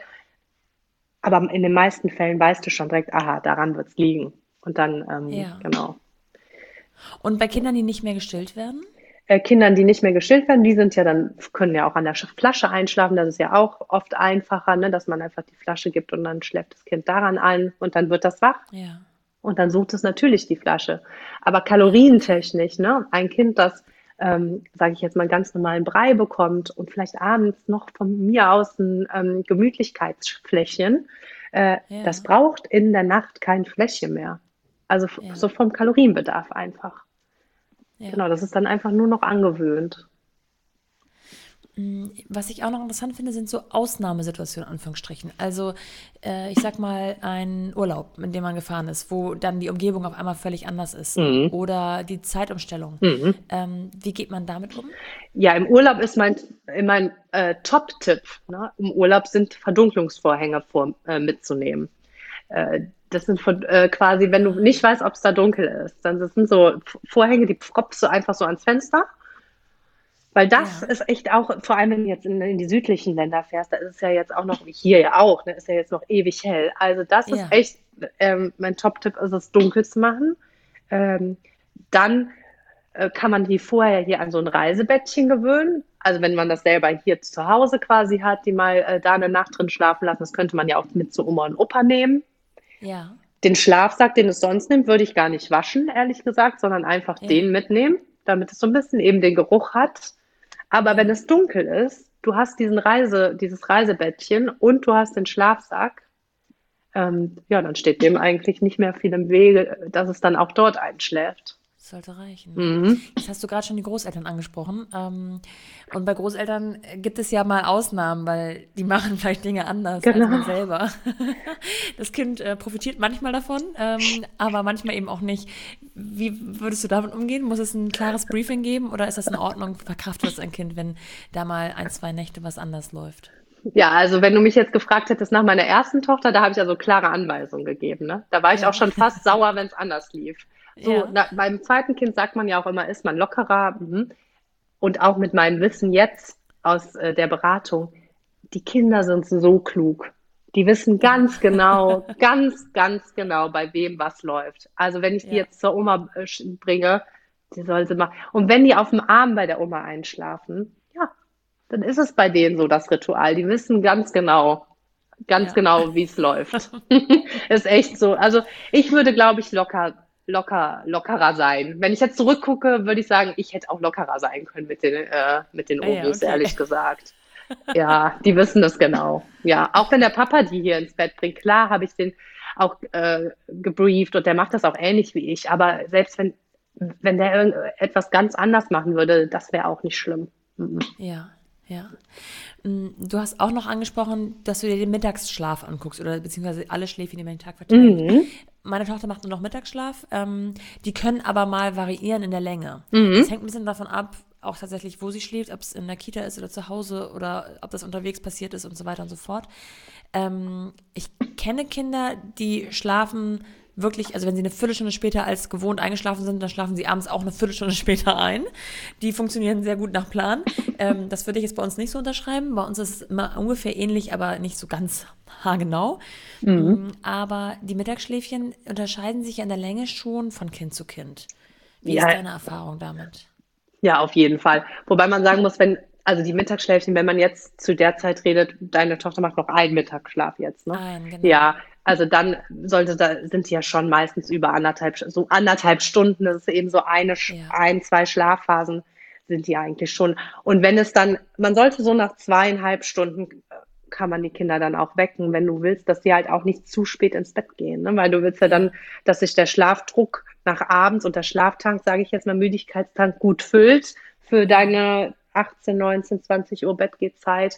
Aber in den meisten Fällen weißt du schon direkt, aha, daran wird es liegen. Und dann, genau. Und bei Kindern, die nicht mehr gestillt werden? Kindern, die nicht mehr gestillt werden, die sind ja dann, können ja auch an der Flasche einschlafen. Das ist ja auch oft einfacher, ne, dass man einfach die Flasche gibt und dann schläft das Kind daran ein und dann wird das wach. Ja. Und dann sucht es natürlich die Flasche. Aber kalorientechnisch, ne, ein Kind, das, sage ich jetzt mal, ganz normalen Brei bekommt und vielleicht abends noch von mir aus ein Gemütlichkeitsfläschchen, das braucht in der Nacht kein Fläschchen mehr. Also so vom Kalorienbedarf einfach. Ja. Genau, das ist dann einfach nur noch angewöhnt. Was ich auch noch interessant finde, sind so Ausnahmesituationen, Anführungsstrichen. Also ich sag mal, ein Urlaub, in dem man gefahren ist, wo dann die Umgebung auf einmal völlig anders ist. Oder die Zeitumstellung. Wie geht man damit um? Ja, im Urlaub ist mein Top-Tipp. Ne? Im Urlaub sind Verdunklungsvorhänge mitzunehmen. Das sind quasi, wenn du nicht weißt, ob es da dunkel ist, dann das sind so Vorhänge, die propst du einfach so ans Fenster. Weil das ist echt auch, vor allem wenn du jetzt in die südlichen Länder fährst, da ist es ja jetzt auch noch, wie hier ja auch, ne, ist ja jetzt noch ewig hell. Also das ist echt, mein Top-Tipp ist es, dunkel zu machen. Dann kann man die vorher hier an so ein Reisebettchen gewöhnen. Also wenn man das selber hier zu Hause quasi hat, die mal da eine Nacht drin schlafen lassen, das könnte man ja auch mit zu Oma und Opa nehmen. Ja. Den Schlafsack, den es sonst nimmt, würde ich gar nicht waschen, ehrlich gesagt, sondern einfach den mitnehmen, damit es so ein bisschen eben den Geruch hat. Aber wenn es dunkel ist, du hast dieses Reisebettchen und du hast den Schlafsack, dann steht dem eigentlich nicht mehr viel im Wege, dass es dann auch dort einschläft. Sollte reichen. Jetzt hast du gerade schon die Großeltern angesprochen. Und bei Großeltern gibt es ja mal Ausnahmen, weil die machen vielleicht Dinge anders als man selber. Das Kind profitiert manchmal davon, aber manchmal eben auch nicht. Wie würdest du damit umgehen? Muss es ein klares Briefing geben oder ist das in Ordnung? Verkraftet das ein Kind, wenn da mal 1, 2 Nächte was anders läuft? Ja, also wenn du mich jetzt gefragt hättest nach meiner ersten Tochter, da habe ich ja so klare Anweisungen gegeben. Ne? Da war ich auch schon fast sauer, wenn es anders lief. So, beim zweiten Kind sagt man ja auch immer, ist man lockerer. Und auch mit meinem Wissen jetzt aus der Beratung, die Kinder sind so klug. Die wissen ganz genau, ganz genau, bei wem was läuft. Also wenn ich die jetzt zur Oma bringe, die soll sie mal. Und wenn die auf dem Arm bei der Oma einschlafen, ja, dann ist es bei denen so das Ritual. Die wissen ganz genau, wie es läuft. Ist echt so. Also ich würde, glaube ich, lockerer sein. Wenn ich jetzt zurückgucke, würde ich sagen, ich hätte auch lockerer sein können mit den Omus, ehrlich gesagt. Ja, die wissen das genau. Ja, auch wenn der Papa die hier ins Bett bringt, klar habe ich den auch gebrieft und der macht das auch ähnlich wie ich. Aber selbst wenn der etwas ganz anders machen würde, das wäre auch nicht schlimm. Ja. Du hast auch noch angesprochen, dass du dir den Mittagsschlaf anguckst oder beziehungsweise alle Schläfchen über den Tag verteilen. Meine Tochter macht nur noch Mittagsschlaf. Die können aber mal variieren in der Länge. Das hängt ein bisschen davon ab, auch tatsächlich, wo sie schläft, ob es in der Kita ist oder zu Hause oder ob das unterwegs passiert ist und so weiter und so fort. Ich kenne Kinder, die schlafen wirklich, also wenn sie eine Viertelstunde später als gewohnt eingeschlafen sind, dann schlafen sie abends auch eine Viertelstunde später ein. Die funktionieren sehr gut nach Plan. Das würde ich jetzt bei uns nicht so unterschreiben. Bei uns ist es immer ungefähr ähnlich, aber nicht so ganz haargenau. Aber die Mittagsschläfchen unterscheiden sich ja in der Länge schon von Kind zu Kind. Wie ist deine Erfahrung damit? Ja, auf jeden Fall. Wobei man sagen muss, also die Mittagsschläfchen, wenn man jetzt zu der Zeit redet, deine Tochter macht noch einen Mittagsschlaf jetzt, ne? Genau. Ja, also dann sind die ja schon meistens über anderthalb Stunden, das ist eben so ein, zwei Schlafphasen sind die eigentlich schon. Und wenn es dann, man sollte so nach 2,5 Stunden kann man die Kinder dann auch wecken, wenn du willst, dass die halt auch nicht zu spät ins Bett gehen, ne? Weil du willst ja dann, dass sich der Schlafdruck nach abends und der Schlaftank, sage ich jetzt mal, Müdigkeitstank gut füllt für deine 18, 19, 20 Uhr Bettgehzeit.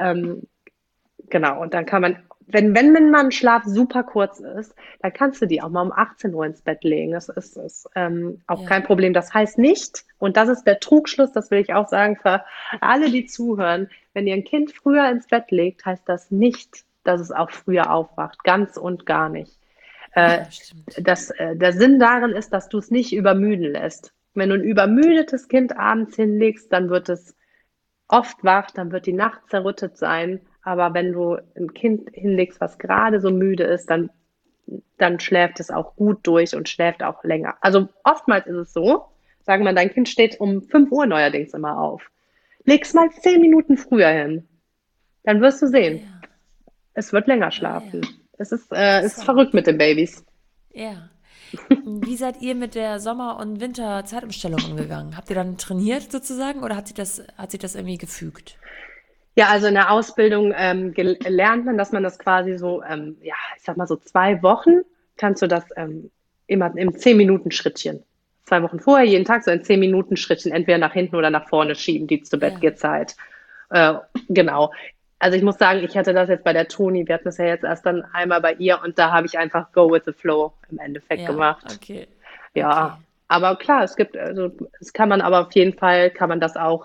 Genau, und dann kann man, wenn mein Schlaf super kurz ist, dann kannst du die auch mal um 18 Uhr ins Bett legen. Das ist auch kein Problem. Das heißt nicht, und das ist der Trugschluss, das will ich auch sagen für alle, die zuhören, wenn ihr ein Kind früher ins Bett legt, heißt das nicht, dass es auch früher aufwacht. Ganz und gar nicht. Der Sinn darin ist, dass du es nicht übermüden lässt. Wenn du ein übermüdetes Kind abends hinlegst, dann wird es oft wach, dann wird die Nacht zerrüttet sein. Aber wenn du ein Kind hinlegst, was gerade so müde ist, dann schläft es auch gut durch und schläft auch länger. Also oftmals ist es so, sagen wir, dein Kind steht um 5 Uhr neuerdings immer auf. Leg's mal 10 Minuten früher hin. Dann wirst du sehen, es wird länger schlafen. Es ist verrückt mit den Babys. Ja. Wie seid ihr mit der Sommer- und Winter-Zeitumstellung umgegangen? Habt ihr dann trainiert sozusagen oder hat sich das irgendwie gefügt? Ja, also in der Ausbildung lernt man, dass man das quasi so, ich sag mal so 2 Wochen, kannst du das immer im 10-Minuten-Schrittchen. 2 Wochen vorher, jeden Tag so ein 10-Minuten-Schrittchen, entweder nach hinten oder nach vorne schieben, die zur Bettgehzeit. Genau. Also ich muss sagen, ich hatte das jetzt bei der Toni, wir hatten das ja jetzt erst dann einmal bei ihr und da habe ich einfach Go with the Flow im Endeffekt gemacht. Okay. Ja, aber klar, kann man das auch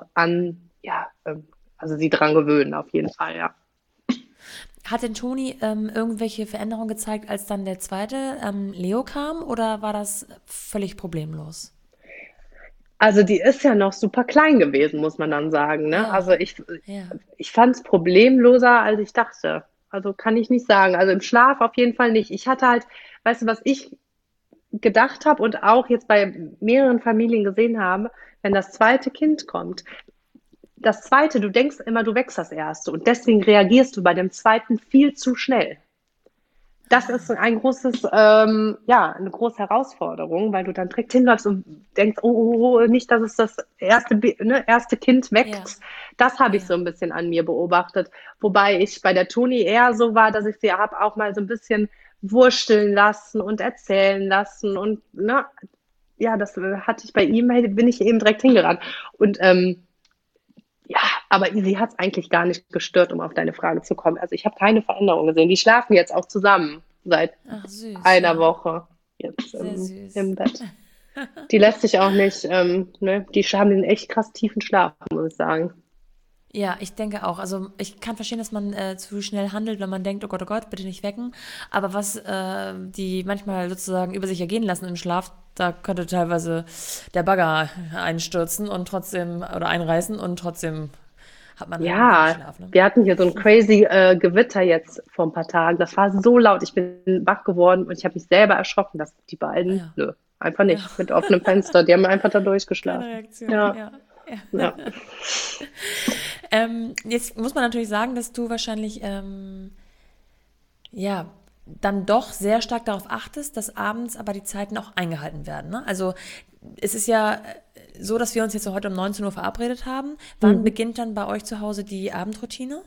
also sie dran gewöhnen, auf jeden Fall, ja. Hat denn Toni irgendwelche Veränderungen gezeigt, als dann der zweite Leo kam oder war das völlig problemlos? Also die ist ja noch super klein gewesen, muss man dann sagen, ne? Ja. Also ich fand es problemloser, als ich dachte. Also kann ich nicht sagen. Also im Schlaf auf jeden Fall nicht. Ich hatte halt, weißt du, was ich gedacht habe und auch jetzt bei mehreren Familien gesehen habe, wenn das zweite Kind kommt, das zweite, du denkst immer, du wächst das erste und deswegen reagierst du bei dem zweiten viel zu schnell. Das ist eine große Herausforderung, weil du dann direkt hinläufst und denkst, oh, nicht, dass es das erste Kind weckt. Ja. Das habe ich so ein bisschen an mir beobachtet. Wobei ich bei der Toni eher so war, dass ich sie habe auch mal so ein bisschen wursteln lassen und erzählen lassen. Und das hatte ich bei ihm, bin ich eben direkt hingerannt. Und aber sie hat es eigentlich gar nicht gestört, um auf deine Frage zu kommen. Also ich habe keine Veränderung gesehen. Die schlafen jetzt auch zusammen seit einer Woche jetzt im Bett. Die lässt sich auch nicht, die haben einen echt krass tiefen Schlaf, muss ich sagen. Ja, ich denke auch. Also ich kann verstehen, dass man zu schnell handelt, wenn man denkt, oh Gott, bitte nicht wecken. Aber was die manchmal sozusagen über sich ergehen lassen im Schlaf, da könnte teilweise der Bagger einstürzen und trotzdem oder einreißen und trotzdem hat man halt einfach Ja, Schlaf, ne? wir hatten hier so ein crazy Gewitter jetzt vor ein paar Tagen. Das war so laut. Ich bin wach geworden und ich habe mich selber erschrocken, dass die beiden, Ja, nö, einfach ja, nicht, mit offenem Fenster. Die haben einfach da keine durchgeschlafen. Reaktion, Ja, ja. Ja. ja. Jetzt muss man natürlich sagen, dass du wahrscheinlich ja dann doch sehr stark darauf achtest, dass abends aber die Zeiten auch eingehalten werden. Ne? Also es ist ja so, dass wir uns jetzt heute um 19 Uhr verabredet haben. Wann Mhm. beginnt dann bei euch zu Hause die Abendroutine?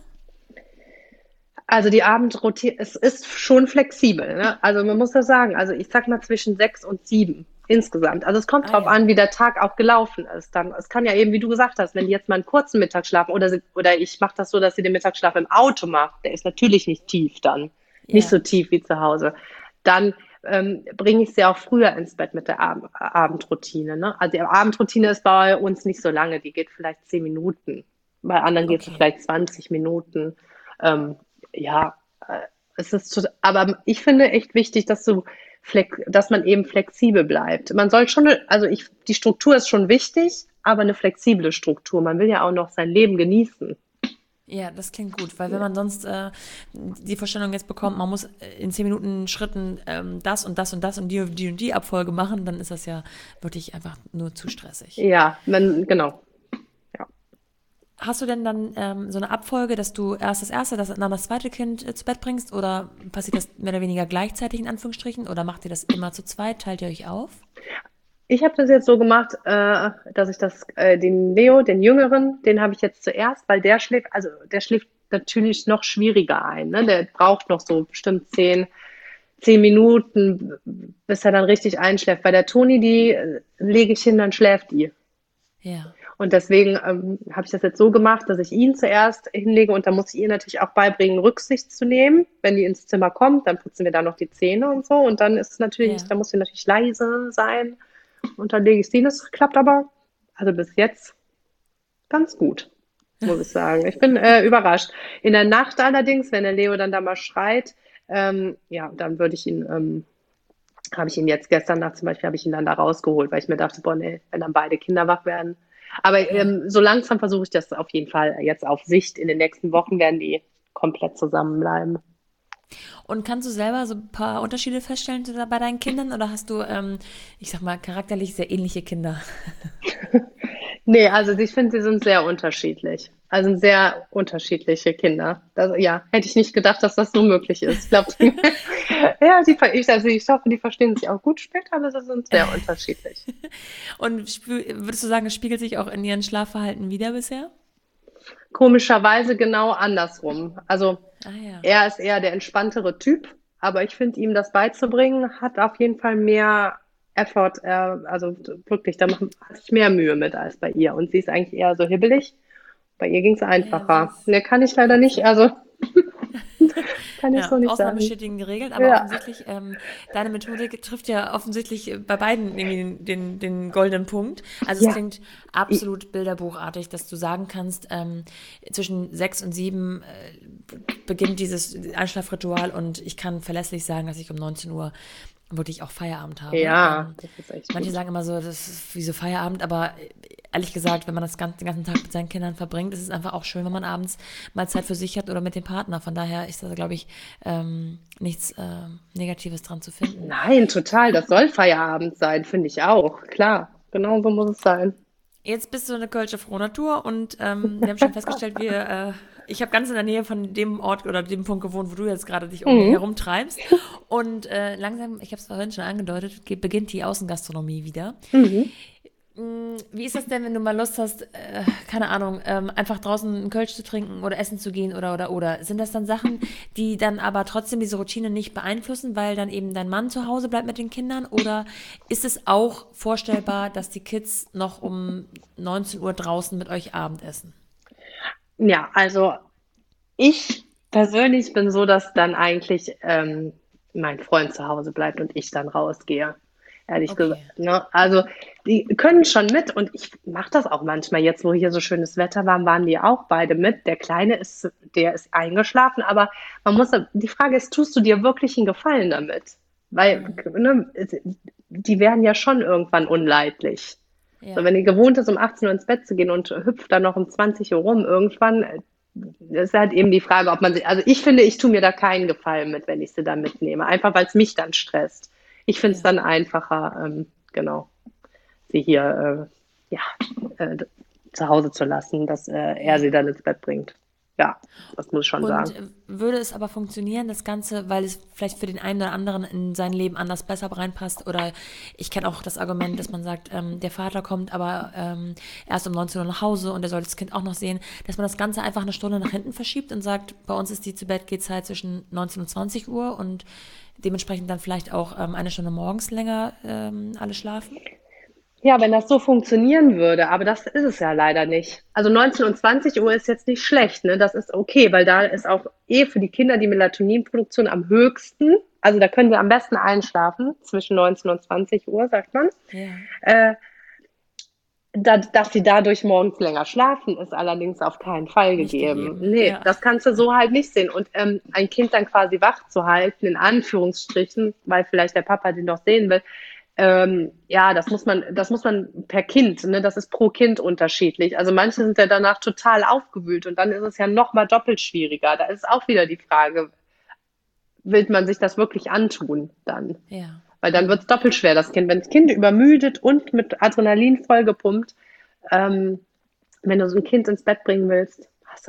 Also die Abendroutine, es ist schon flexibel, ne? Also man muss das sagen, also ich sag mal zwischen 6 und 7 insgesamt. Also es kommt Ah drauf ja, an, wie der Tag auch gelaufen ist. Dann, es kann ja eben, wie du gesagt hast, wenn die jetzt mal einen kurzen Mittagsschlaf oder ich mache das so, dass sie den Mittagsschlaf im Auto macht, der ist natürlich nicht tief dann, nicht so ja, tief wie zu Hause. Dann bringe ich sie auch früher ins Bett mit der Abendroutine. Ne? Also die Abendroutine ist bei uns nicht so lange, die geht vielleicht 10 Minuten. Bei anderen geht es okay. vielleicht 20 Minuten. Ähm, ja, es ist, aber ich finde echt wichtig, dass man eben flexibel bleibt. Man soll schon, die Struktur ist schon wichtig, aber eine flexible Struktur. Man will ja auch noch sein Leben genießen. Ja, das klingt gut, weil wenn man sonst die Vorstellung jetzt bekommt, man muss in 10 Minuten Schritten das und das und das und die Abfolge machen, dann ist das ja wirklich einfach nur zu stressig. Ja, genau. Ja. Hast du denn dann so eine Abfolge, dass du erst das erste, dann das zweite Kind zu Bett bringst oder passiert das mehr oder weniger gleichzeitig in Anführungsstrichen oder macht ihr das immer zu zweit, teilt ihr euch auf? Ich habe das jetzt so gemacht, dass ich den Leo, den Jüngeren, den habe ich jetzt zuerst, weil der schläft natürlich noch schwieriger ein. Ne? Der braucht noch so bestimmt 10 Minuten, bis er dann richtig einschläft. Bei der Toni, die lege ich hin, dann schläft die. Ja, Und deswegen habe ich das jetzt so gemacht, dass ich ihn zuerst hinlege und dann muss ich ihr natürlich auch beibringen, Rücksicht zu nehmen. Wenn die ins Zimmer kommt, dann putzen wir da noch die Zähne und so. Und dann ist es natürlich, ja. da muss sie natürlich leise sein. Und dann lege ich sie hin. Das klappt aber, also bis jetzt ganz gut, muss ich sagen. Ich bin überrascht. In der Nacht allerdings, wenn der Leo dann da mal schreit, ja, dann habe ich ihn jetzt gestern Nacht zum Beispiel, habe ich ihn dann da rausgeholt, weil ich mir dachte, boah, nee, wenn dann beide Kinder wach werden. Aber Ja. so langsam versuche ich das auf jeden Fall jetzt auf Sicht. In den nächsten Wochen werden die komplett zusammenbleiben. Und kannst du selber so ein paar Unterschiede feststellen bei deinen Kindern oder hast du, ich sag mal, charakterlich sehr ähnliche Kinder? Nee, also ich finde, sie sind sehr unterschiedlich. Also sehr unterschiedliche Kinder. Das, ja, hätte ich nicht gedacht, dass das so möglich ist. Ich glaube, ja, ich hoffe, die verstehen sich auch gut später, aber sie sind sehr unterschiedlich. Und würdest du sagen, es spiegelt sich auch in ihren Schlafverhalten wieder bisher? Komischerweise genau andersrum. Also Ah ja. er ist eher der entspanntere Typ, aber ich finde, ihm das beizubringen, hat auf jeden Fall mehr Effort, also wirklich, hatte ich mehr Mühe mit als bei ihr. Und sie ist eigentlich eher so hibbelig. Bei ihr ging es Ah ja, einfacher. süß. Ne, kann ich leider nicht, Okay. also kann ich Ja, so nicht Ausnahmen sagen. bestätigen die Regeln, aber Ja, offensichtlich, deine Methodik trifft ja offensichtlich bei beiden irgendwie den goldenen Punkt. Also es ja, klingt absolut bilderbuchartig, dass du sagen kannst, zwischen 6 und 7 beginnt dieses Einschlafritual und ich kann verlässlich sagen, dass ich um 19 Uhr wirklich auch Feierabend habe. ja, das ist echt Manche gut. sagen immer so, das ist wie so Feierabend, aber ehrlich gesagt, wenn man den ganzen Tag mit seinen Kindern verbringt, ist es einfach auch schön, wenn man abends mal Zeit für sich hat oder mit dem Partner. Von daher ist da, glaube ich, nichts Negatives dran zu finden. Nein, total, das soll Feierabend sein, finde ich auch. Klar, genau so muss es sein. Jetzt bist du eine Kölsche Frohnatur und wir haben schon festgestellt, ich habe ganz in der Nähe von dem Ort oder dem Punkt gewohnt, wo du jetzt gerade dich Mhm. herumtreibst. Und langsam, ich habe es vorhin schon angedeutet, beginnt die Außengastronomie wieder. Mhm. Wie ist das denn, wenn du mal Lust hast, keine Ahnung, einfach draußen einen Kölsch zu trinken oder essen zu gehen oder? Sind das dann Sachen, die dann aber trotzdem diese Routine nicht beeinflussen, weil dann eben dein Mann zu Hause bleibt mit den Kindern? Oder ist es auch vorstellbar, dass die Kids noch um 19 Uhr draußen mit euch Abendessen? Ja, also ich persönlich bin so, dass dann eigentlich mein Freund zu Hause bleibt und ich dann rausgehe. Ehrlich Okay. gesagt. Ne? Also die können schon mit und ich mache das auch manchmal. Jetzt, wo hier so schönes Wetter war, waren die auch beide mit. Der ist eingeschlafen, aber die Frage ist, tust du dir wirklich einen Gefallen damit? Weil, Mhm. ne, die werden ja schon irgendwann unleidlich. Ja. So, wenn die gewohnt ist, um 18 Uhr ins Bett zu gehen und hüpft dann noch um 20 Uhr rum, irgendwann ist halt eben die Frage, ob man sie, also ich finde, ich tue mir da keinen Gefallen mit, wenn ich sie dann mitnehme, einfach weil es mich dann stresst. Ich finde es dann einfacher, genau, sie hier zu Hause zu lassen, dass er sie dann ins Bett bringt. Ja, das muss ich schon sagen. Und würde es aber funktionieren, das Ganze, weil es vielleicht für den einen oder anderen in sein Leben anders besser reinpasst? Oder ich kenne auch das Argument, dass man sagt, der Vater kommt aber erst um 19 Uhr nach Hause und er soll das Kind auch noch sehen, dass man das Ganze einfach eine Stunde nach hinten verschiebt und sagt, bei uns ist die Zu-Bett-Geh-Zeit zwischen 19 und 20 Uhr und dementsprechend dann vielleicht auch eine Stunde morgens länger alle schlafen? Ja, wenn das so funktionieren würde, aber das ist es ja leider nicht. Also 19 und 20 Uhr ist jetzt nicht schlecht, ne? Das ist okay, weil da ist auch für die Kinder die Melatoninproduktion am höchsten. Also da können sie am besten einschlafen, zwischen 19 und 20 Uhr, sagt man. Ja. Dass sie dadurch morgens länger schlafen, ist allerdings auf keinen Fall Nicht gegeben. gegeben, Nee, ja. das kannst du so halt nicht sehen. Und ein Kind dann quasi wach zu halten, in Anführungsstrichen, weil vielleicht der Papa den noch sehen will, das muss man per Kind, ne? Das ist pro Kind unterschiedlich. Also manche sind ja danach total aufgewühlt und dann ist es ja noch mal doppelt schwieriger. Da ist auch wieder die Frage, will man sich das wirklich antun dann? Ja. Weil dann wird es doppelt schwer, das Kind. Wenn das Kind übermüdet und mit Adrenalin vollgepumpt, wenn du so ein Kind ins Bett bringen willst, hast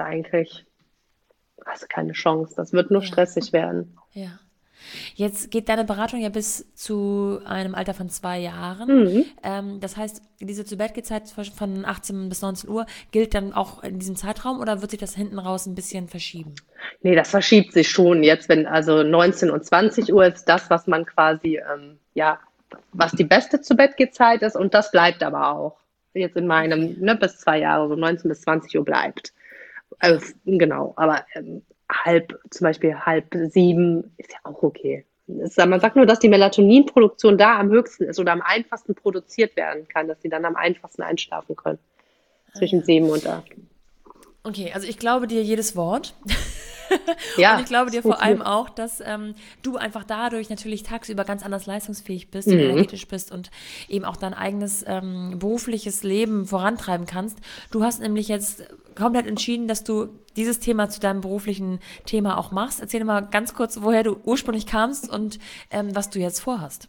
du keine Chance. Das wird nur Ja. stressig werden. Ja. Jetzt geht deine Beratung ja bis zu einem Alter von 2 Jahren. Das heißt, diese Zu-Bett-Geh-Zeit von 18 bis 19 Uhr gilt dann auch in diesem Zeitraum oder wird sich das hinten raus ein bisschen verschieben? Nee, das verschiebt sich schon jetzt, wenn also 19 und 20 Uhr ist das, was man quasi, was die beste Zu-Bett-Geh-Zeit ist und das bleibt aber auch. Jetzt in meinem, bis 2 Jahre, so 19 bis 20 Uhr bleibt. Also, genau, aber zum Beispiel 6:30 ist ja auch okay. Man sagt nur, dass die Melatoninproduktion da am höchsten ist oder am einfachsten produziert werden kann, dass sie dann am einfachsten einschlafen können. Zwischen 7 und 8. Okay, also ich glaube dir jedes Wort. Ja, Und ich glaube dir vor funktioniert. allem auch, dass du einfach dadurch natürlich tagsüber ganz anders leistungsfähig bist und energetisch bist und eben auch dein eigenes berufliches Leben vorantreiben kannst. Du hast nämlich jetzt komplett entschieden, dass du dieses Thema zu deinem beruflichen Thema auch machst. Erzähl mal ganz kurz, woher du ursprünglich kamst und was du jetzt vorhast.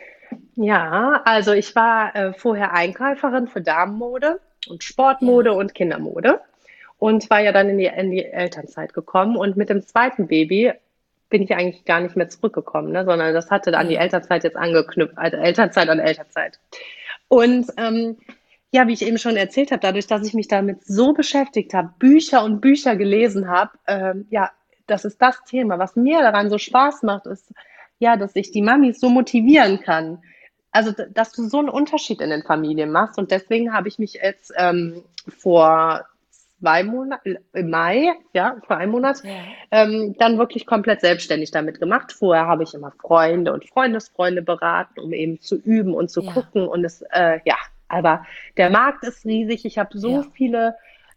Ja, also ich war vorher Einkäuferin für Damenmode und Sportmode und Kindermode und war ja dann in die Elternzeit gekommen. Und mit dem zweiten Baby bin ich eigentlich gar nicht mehr zurückgekommen, ne, sondern das hatte an die Elternzeit jetzt angeknüpft, also Elternzeit an Elternzeit. Und wie ich eben schon erzählt habe, dadurch, dass ich mich damit so beschäftigt habe, Bücher und Bücher gelesen habe, das ist das Thema. Was mir daran so Spaß macht, ist, dass ich die Mamis so motivieren kann. Also, dass du so einen Unterschied in den Familien machst. Und deswegen habe ich mich jetzt vor 2 Monaten, im Mai, vor einem Monat, dann wirklich komplett selbstständig damit gemacht. Vorher habe ich immer Freunde und Freundesfreunde beraten, um eben zu üben und zu gucken. Und aber der Markt ist riesig. Ich habe so viele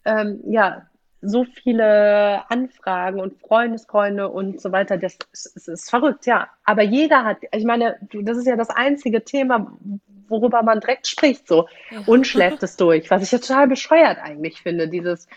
Anfragen und Freundesfreunde und so weiter. Das ist verrückt, ja. Aber jeder hat, ich meine, das ist ja das einzige Thema, worüber man direkt spricht, so. Und schläft es durch. Was ich jetzt total bescheuert eigentlich finde, dieses,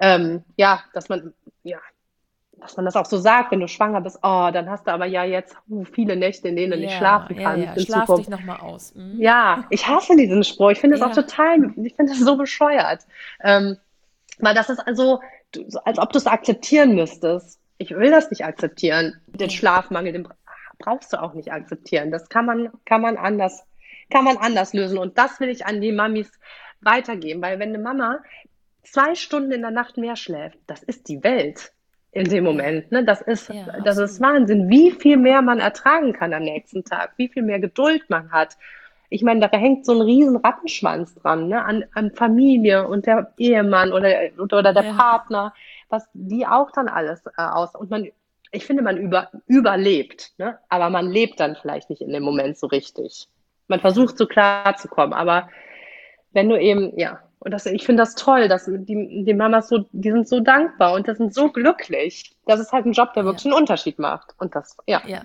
dass man das auch so sagt, wenn du schwanger bist, dann hast du aber jetzt viele Nächte, in denen du nicht schlafen kannst. In Schlaf Zukunft. dich nochmal aus. Mhm. Ja, ich hasse diesen Spruch. Ich finde das auch ich finde das so bescheuert. Weil das ist also, als ob du es akzeptieren müsstest. Ich will das nicht akzeptieren. Den Schlafmangel, den brauchst du auch nicht akzeptieren. Das kann man anders lösen. Und das will ich an die Mamis weitergeben. Weil wenn eine Mama 2 Stunden in der Nacht mehr schläft, das ist die Welt in dem Moment. Ne? Das ist Wahnsinn, wie viel mehr man ertragen kann am nächsten Tag, wie viel mehr Geduld man hat. Ich meine, da hängt so ein riesen Rattenschwanz dran, ne? An Familie und der Ehemann oder der Partner, was die auch dann alles aus. Und ich finde, man überlebt, ne? Aber man lebt dann vielleicht nicht in dem Moment so richtig. Man versucht so klar zu kommen, aber wenn du eben, und ich finde das toll, dass die Mamas die sind so dankbar und das sind so glücklich. Das ist halt ein Job, der wirklich einen Unterschied macht. Und das, Ja,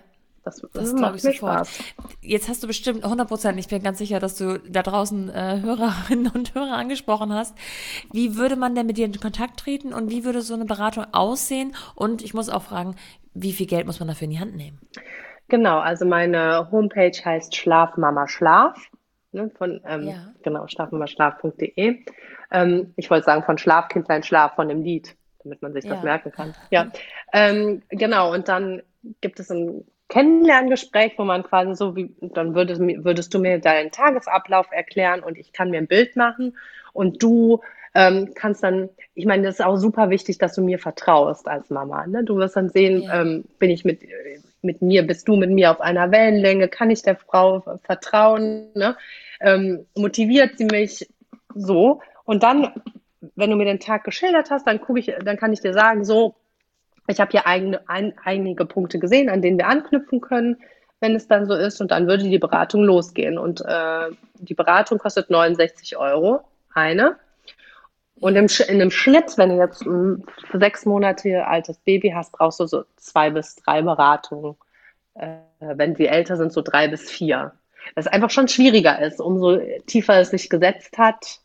Das glaube ich sofort. Spaß. Jetzt hast du bestimmt 100%, ich bin ganz sicher, dass du da draußen Hörerinnen und Hörer angesprochen hast. Wie würde man denn mit dir in Kontakt treten und wie würde so eine Beratung aussehen? Und ich muss auch fragen, wie viel Geld muss man dafür in die Hand nehmen? Genau, also meine Homepage heißt Schlaf Mama Schlaf, ne, genau, schlafmamaschlaf.de. Ich wollte sagen von Schlafkindlein Schlaf, von dem Lied, damit man sich das merken kann. Ja, genau, und dann gibt es ein Kennenlerngespräch, wo man quasi dann würdest du mir deinen Tagesablauf erklären und ich kann mir ein Bild machen und du kannst dann, ich meine, das ist auch super wichtig, dass du mir vertraust als Mama, ne? Du wirst dann sehen, bin ich mit mir, bist du mit mir auf einer Wellenlänge, kann ich der Frau vertrauen, ne? Motiviert sie mich so und dann, wenn du mir den Tag geschildert hast, dann kann ich dir sagen, so, ich habe hier einige Punkte gesehen, an denen wir anknüpfen können, wenn es dann so ist und dann würde die Beratung losgehen und die Beratung kostet 69 € eine. Und in einem Schnitt, wenn du jetzt ein 6 Monate altes Baby hast, brauchst du so 2 bis 3 Beratungen. Wenn sie älter sind, so 3 bis 4. Das einfach schon schwieriger ist, umso tiefer es sich gesetzt hat,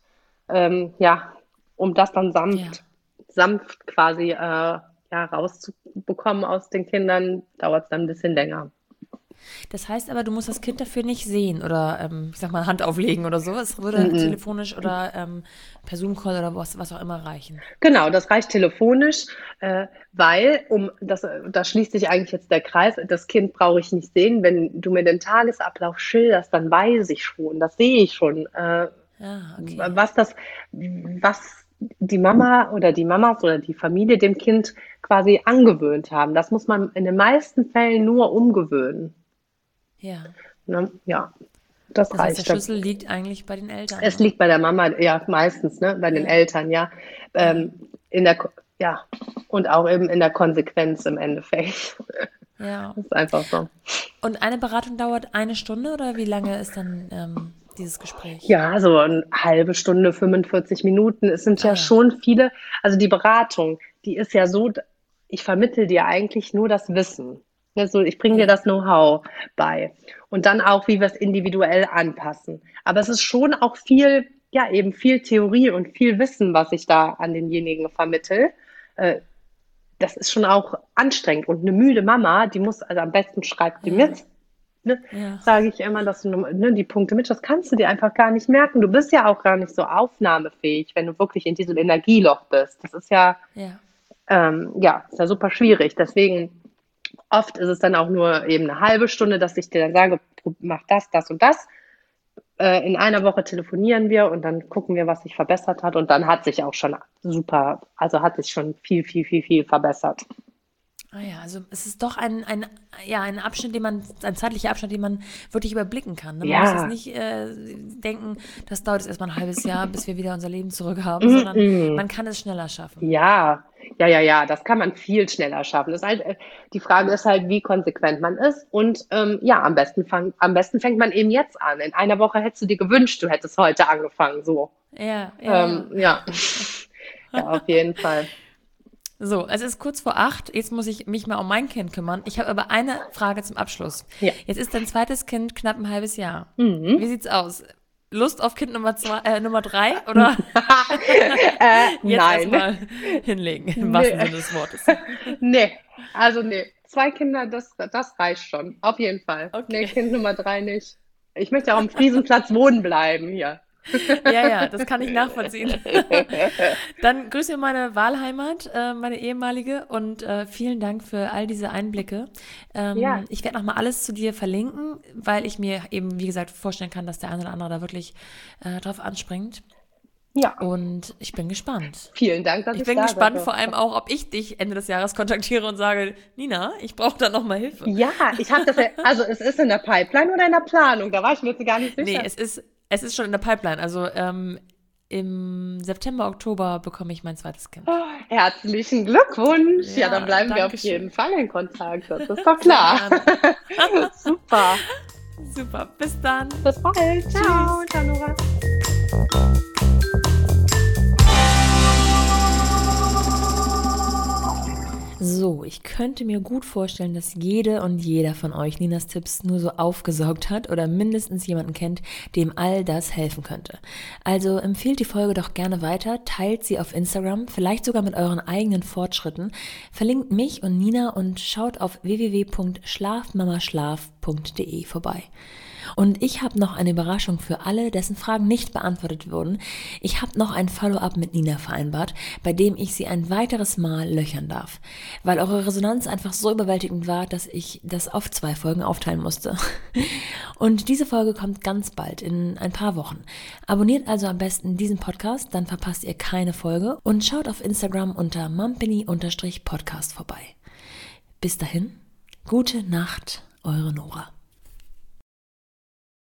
um das dann sanft quasi rauszubekommen aus den Kindern, dauert es dann ein bisschen länger. Das heißt aber, du musst das Kind dafür nicht sehen oder, ich sag mal, Hand auflegen oder so. Es würde telefonisch oder per Zoom-Call oder was auch immer reichen. Genau, das reicht telefonisch, weil, da schließt sich eigentlich jetzt der Kreis, das Kind brauche ich nicht sehen. Wenn du mir den Tagesablauf schilderst, dann weiß ich schon, das sehe ich schon, okay. was die Mama oder die Mamas oder die Familie dem Kind quasi angewöhnt haben. Das muss man in den meisten Fällen nur umgewöhnen. Ja. Ne? Ja, das reicht. Heißt, der Schlüssel liegt eigentlich bei den Eltern. Es liegt bei der Mama, ja, meistens, ne, bei den Eltern, ja. Und auch eben in der Konsequenz im Endeffekt. Ja. Das ist einfach so. Und eine Beratung dauert 1 Stunde oder wie lange ist dann dieses Gespräch? Ja, so eine halbe Stunde, 45 Minuten. Es sind ja schon viele. Also die Beratung, die ist ja so, ich vermittle dir eigentlich nur das Wissen. Also ich bringe dir das Know-how bei. Und dann auch, wie wir es individuell anpassen. Aber es ist schon auch viel Theorie und viel Wissen, was ich da an denjenigen vermittle. Das ist schon auch anstrengend. Und eine müde Mama, die muss, also am besten schreibt die mit. Ne? Sage ich immer, dass du die Punkte mit, das kannst du dir einfach gar nicht merken. Du bist ja auch gar nicht so aufnahmefähig, wenn du wirklich in diesem Energieloch bist. Das ist ist ja super schwierig. Deswegen oft ist es dann auch nur eben eine halbe Stunde, dass ich dir dann sage, mach das, das und das. In einer Woche telefonieren wir und dann gucken wir, was sich verbessert hat. Und dann hat sich auch schon viel, viel, viel, viel verbessert. Ah ja, also es ist doch ein Abschnitt, ein zeitlicher Abschnitt, den man wirklich überblicken kann. Ne? Man muss jetzt nicht denken, das dauert jetzt erstmal ein halbes Jahr, bis wir wieder unser Leben zurück haben, sondern man kann es schneller schaffen. Ja, das kann man viel schneller schaffen. Das ist halt, die Frage ist halt, wie konsequent man ist und am besten fängt man eben jetzt an. In einer Woche hättest du dir gewünscht, du hättest heute angefangen, so. Ja, auf jeden Fall. So, es ist kurz vor 8. Jetzt muss ich mich mal um mein Kind kümmern. Ich habe aber eine Frage zum Abschluss. Ja. Jetzt ist dein zweites Kind knapp ein halbes Jahr. Wie sieht's aus? Lust auf Kind Nummer 3 oder? Jetzt erstmal hinlegen, im wahrsten Sinne des Wortes. Nee. 2 Kinder, das reicht schon. Auf jeden Fall. Okay. Nee, Kind Nummer 3 nicht. Ich möchte auch am Friesenplatz wohnen bleiben hier. Ja, das kann ich nachvollziehen. Dann grüße meine Wahlheimat, meine ehemalige und vielen Dank für all diese Einblicke. Ich werde nochmal alles zu dir verlinken, weil ich mir eben, wie gesagt, vorstellen kann, dass der eine oder andere da wirklich drauf anspringt. Ja. Und ich bin gespannt. Vielen Dank, dass ich bin gespannt, vor allem auch, ob ich dich Ende des Jahres kontaktiere und sage, Nina, ich brauche da nochmal Hilfe. Ja, ich habe das also es ist in der Pipeline oder in der Planung, da war ich mir jetzt gar nicht sicher. Nee, es ist schon in der Pipeline. Also im September, Oktober bekomme ich mein zweites Kind. Oh, herzlichen Glückwunsch. Ja, dann bleiben wir auf jeden Fall in Kontakt. Das ist doch klar. Super. Super. Bis dann. Bis bald. Ciao. Ciao, Nora. So, so, ich könnte mir gut vorstellen, dass jede und jeder von euch Ninas Tipps nur so aufgesaugt hat oder mindestens jemanden kennt, dem all das helfen könnte. Also empfehlt die Folge doch gerne weiter, teilt sie auf Instagram, vielleicht sogar mit euren eigenen Fortschritten, verlinkt mich und Nina und schaut auf www.schlafmamaschlaf.de vorbei. Und ich habe noch eine Überraschung für alle, dessen Fragen nicht beantwortet wurden. Ich habe noch ein Follow-up mit Nina vereinbart, bei dem ich sie ein weiteres Mal löchern darf. Weil eure Resonanz einfach so überwältigend war, dass ich das auf 2 Folgen aufteilen musste. Und diese Folge kommt ganz bald, in ein paar Wochen. Abonniert also am besten diesen Podcast, dann verpasst ihr keine Folge. Und schaut auf Instagram unter mumpany_podcast vorbei. Bis dahin, gute Nacht, eure Nora.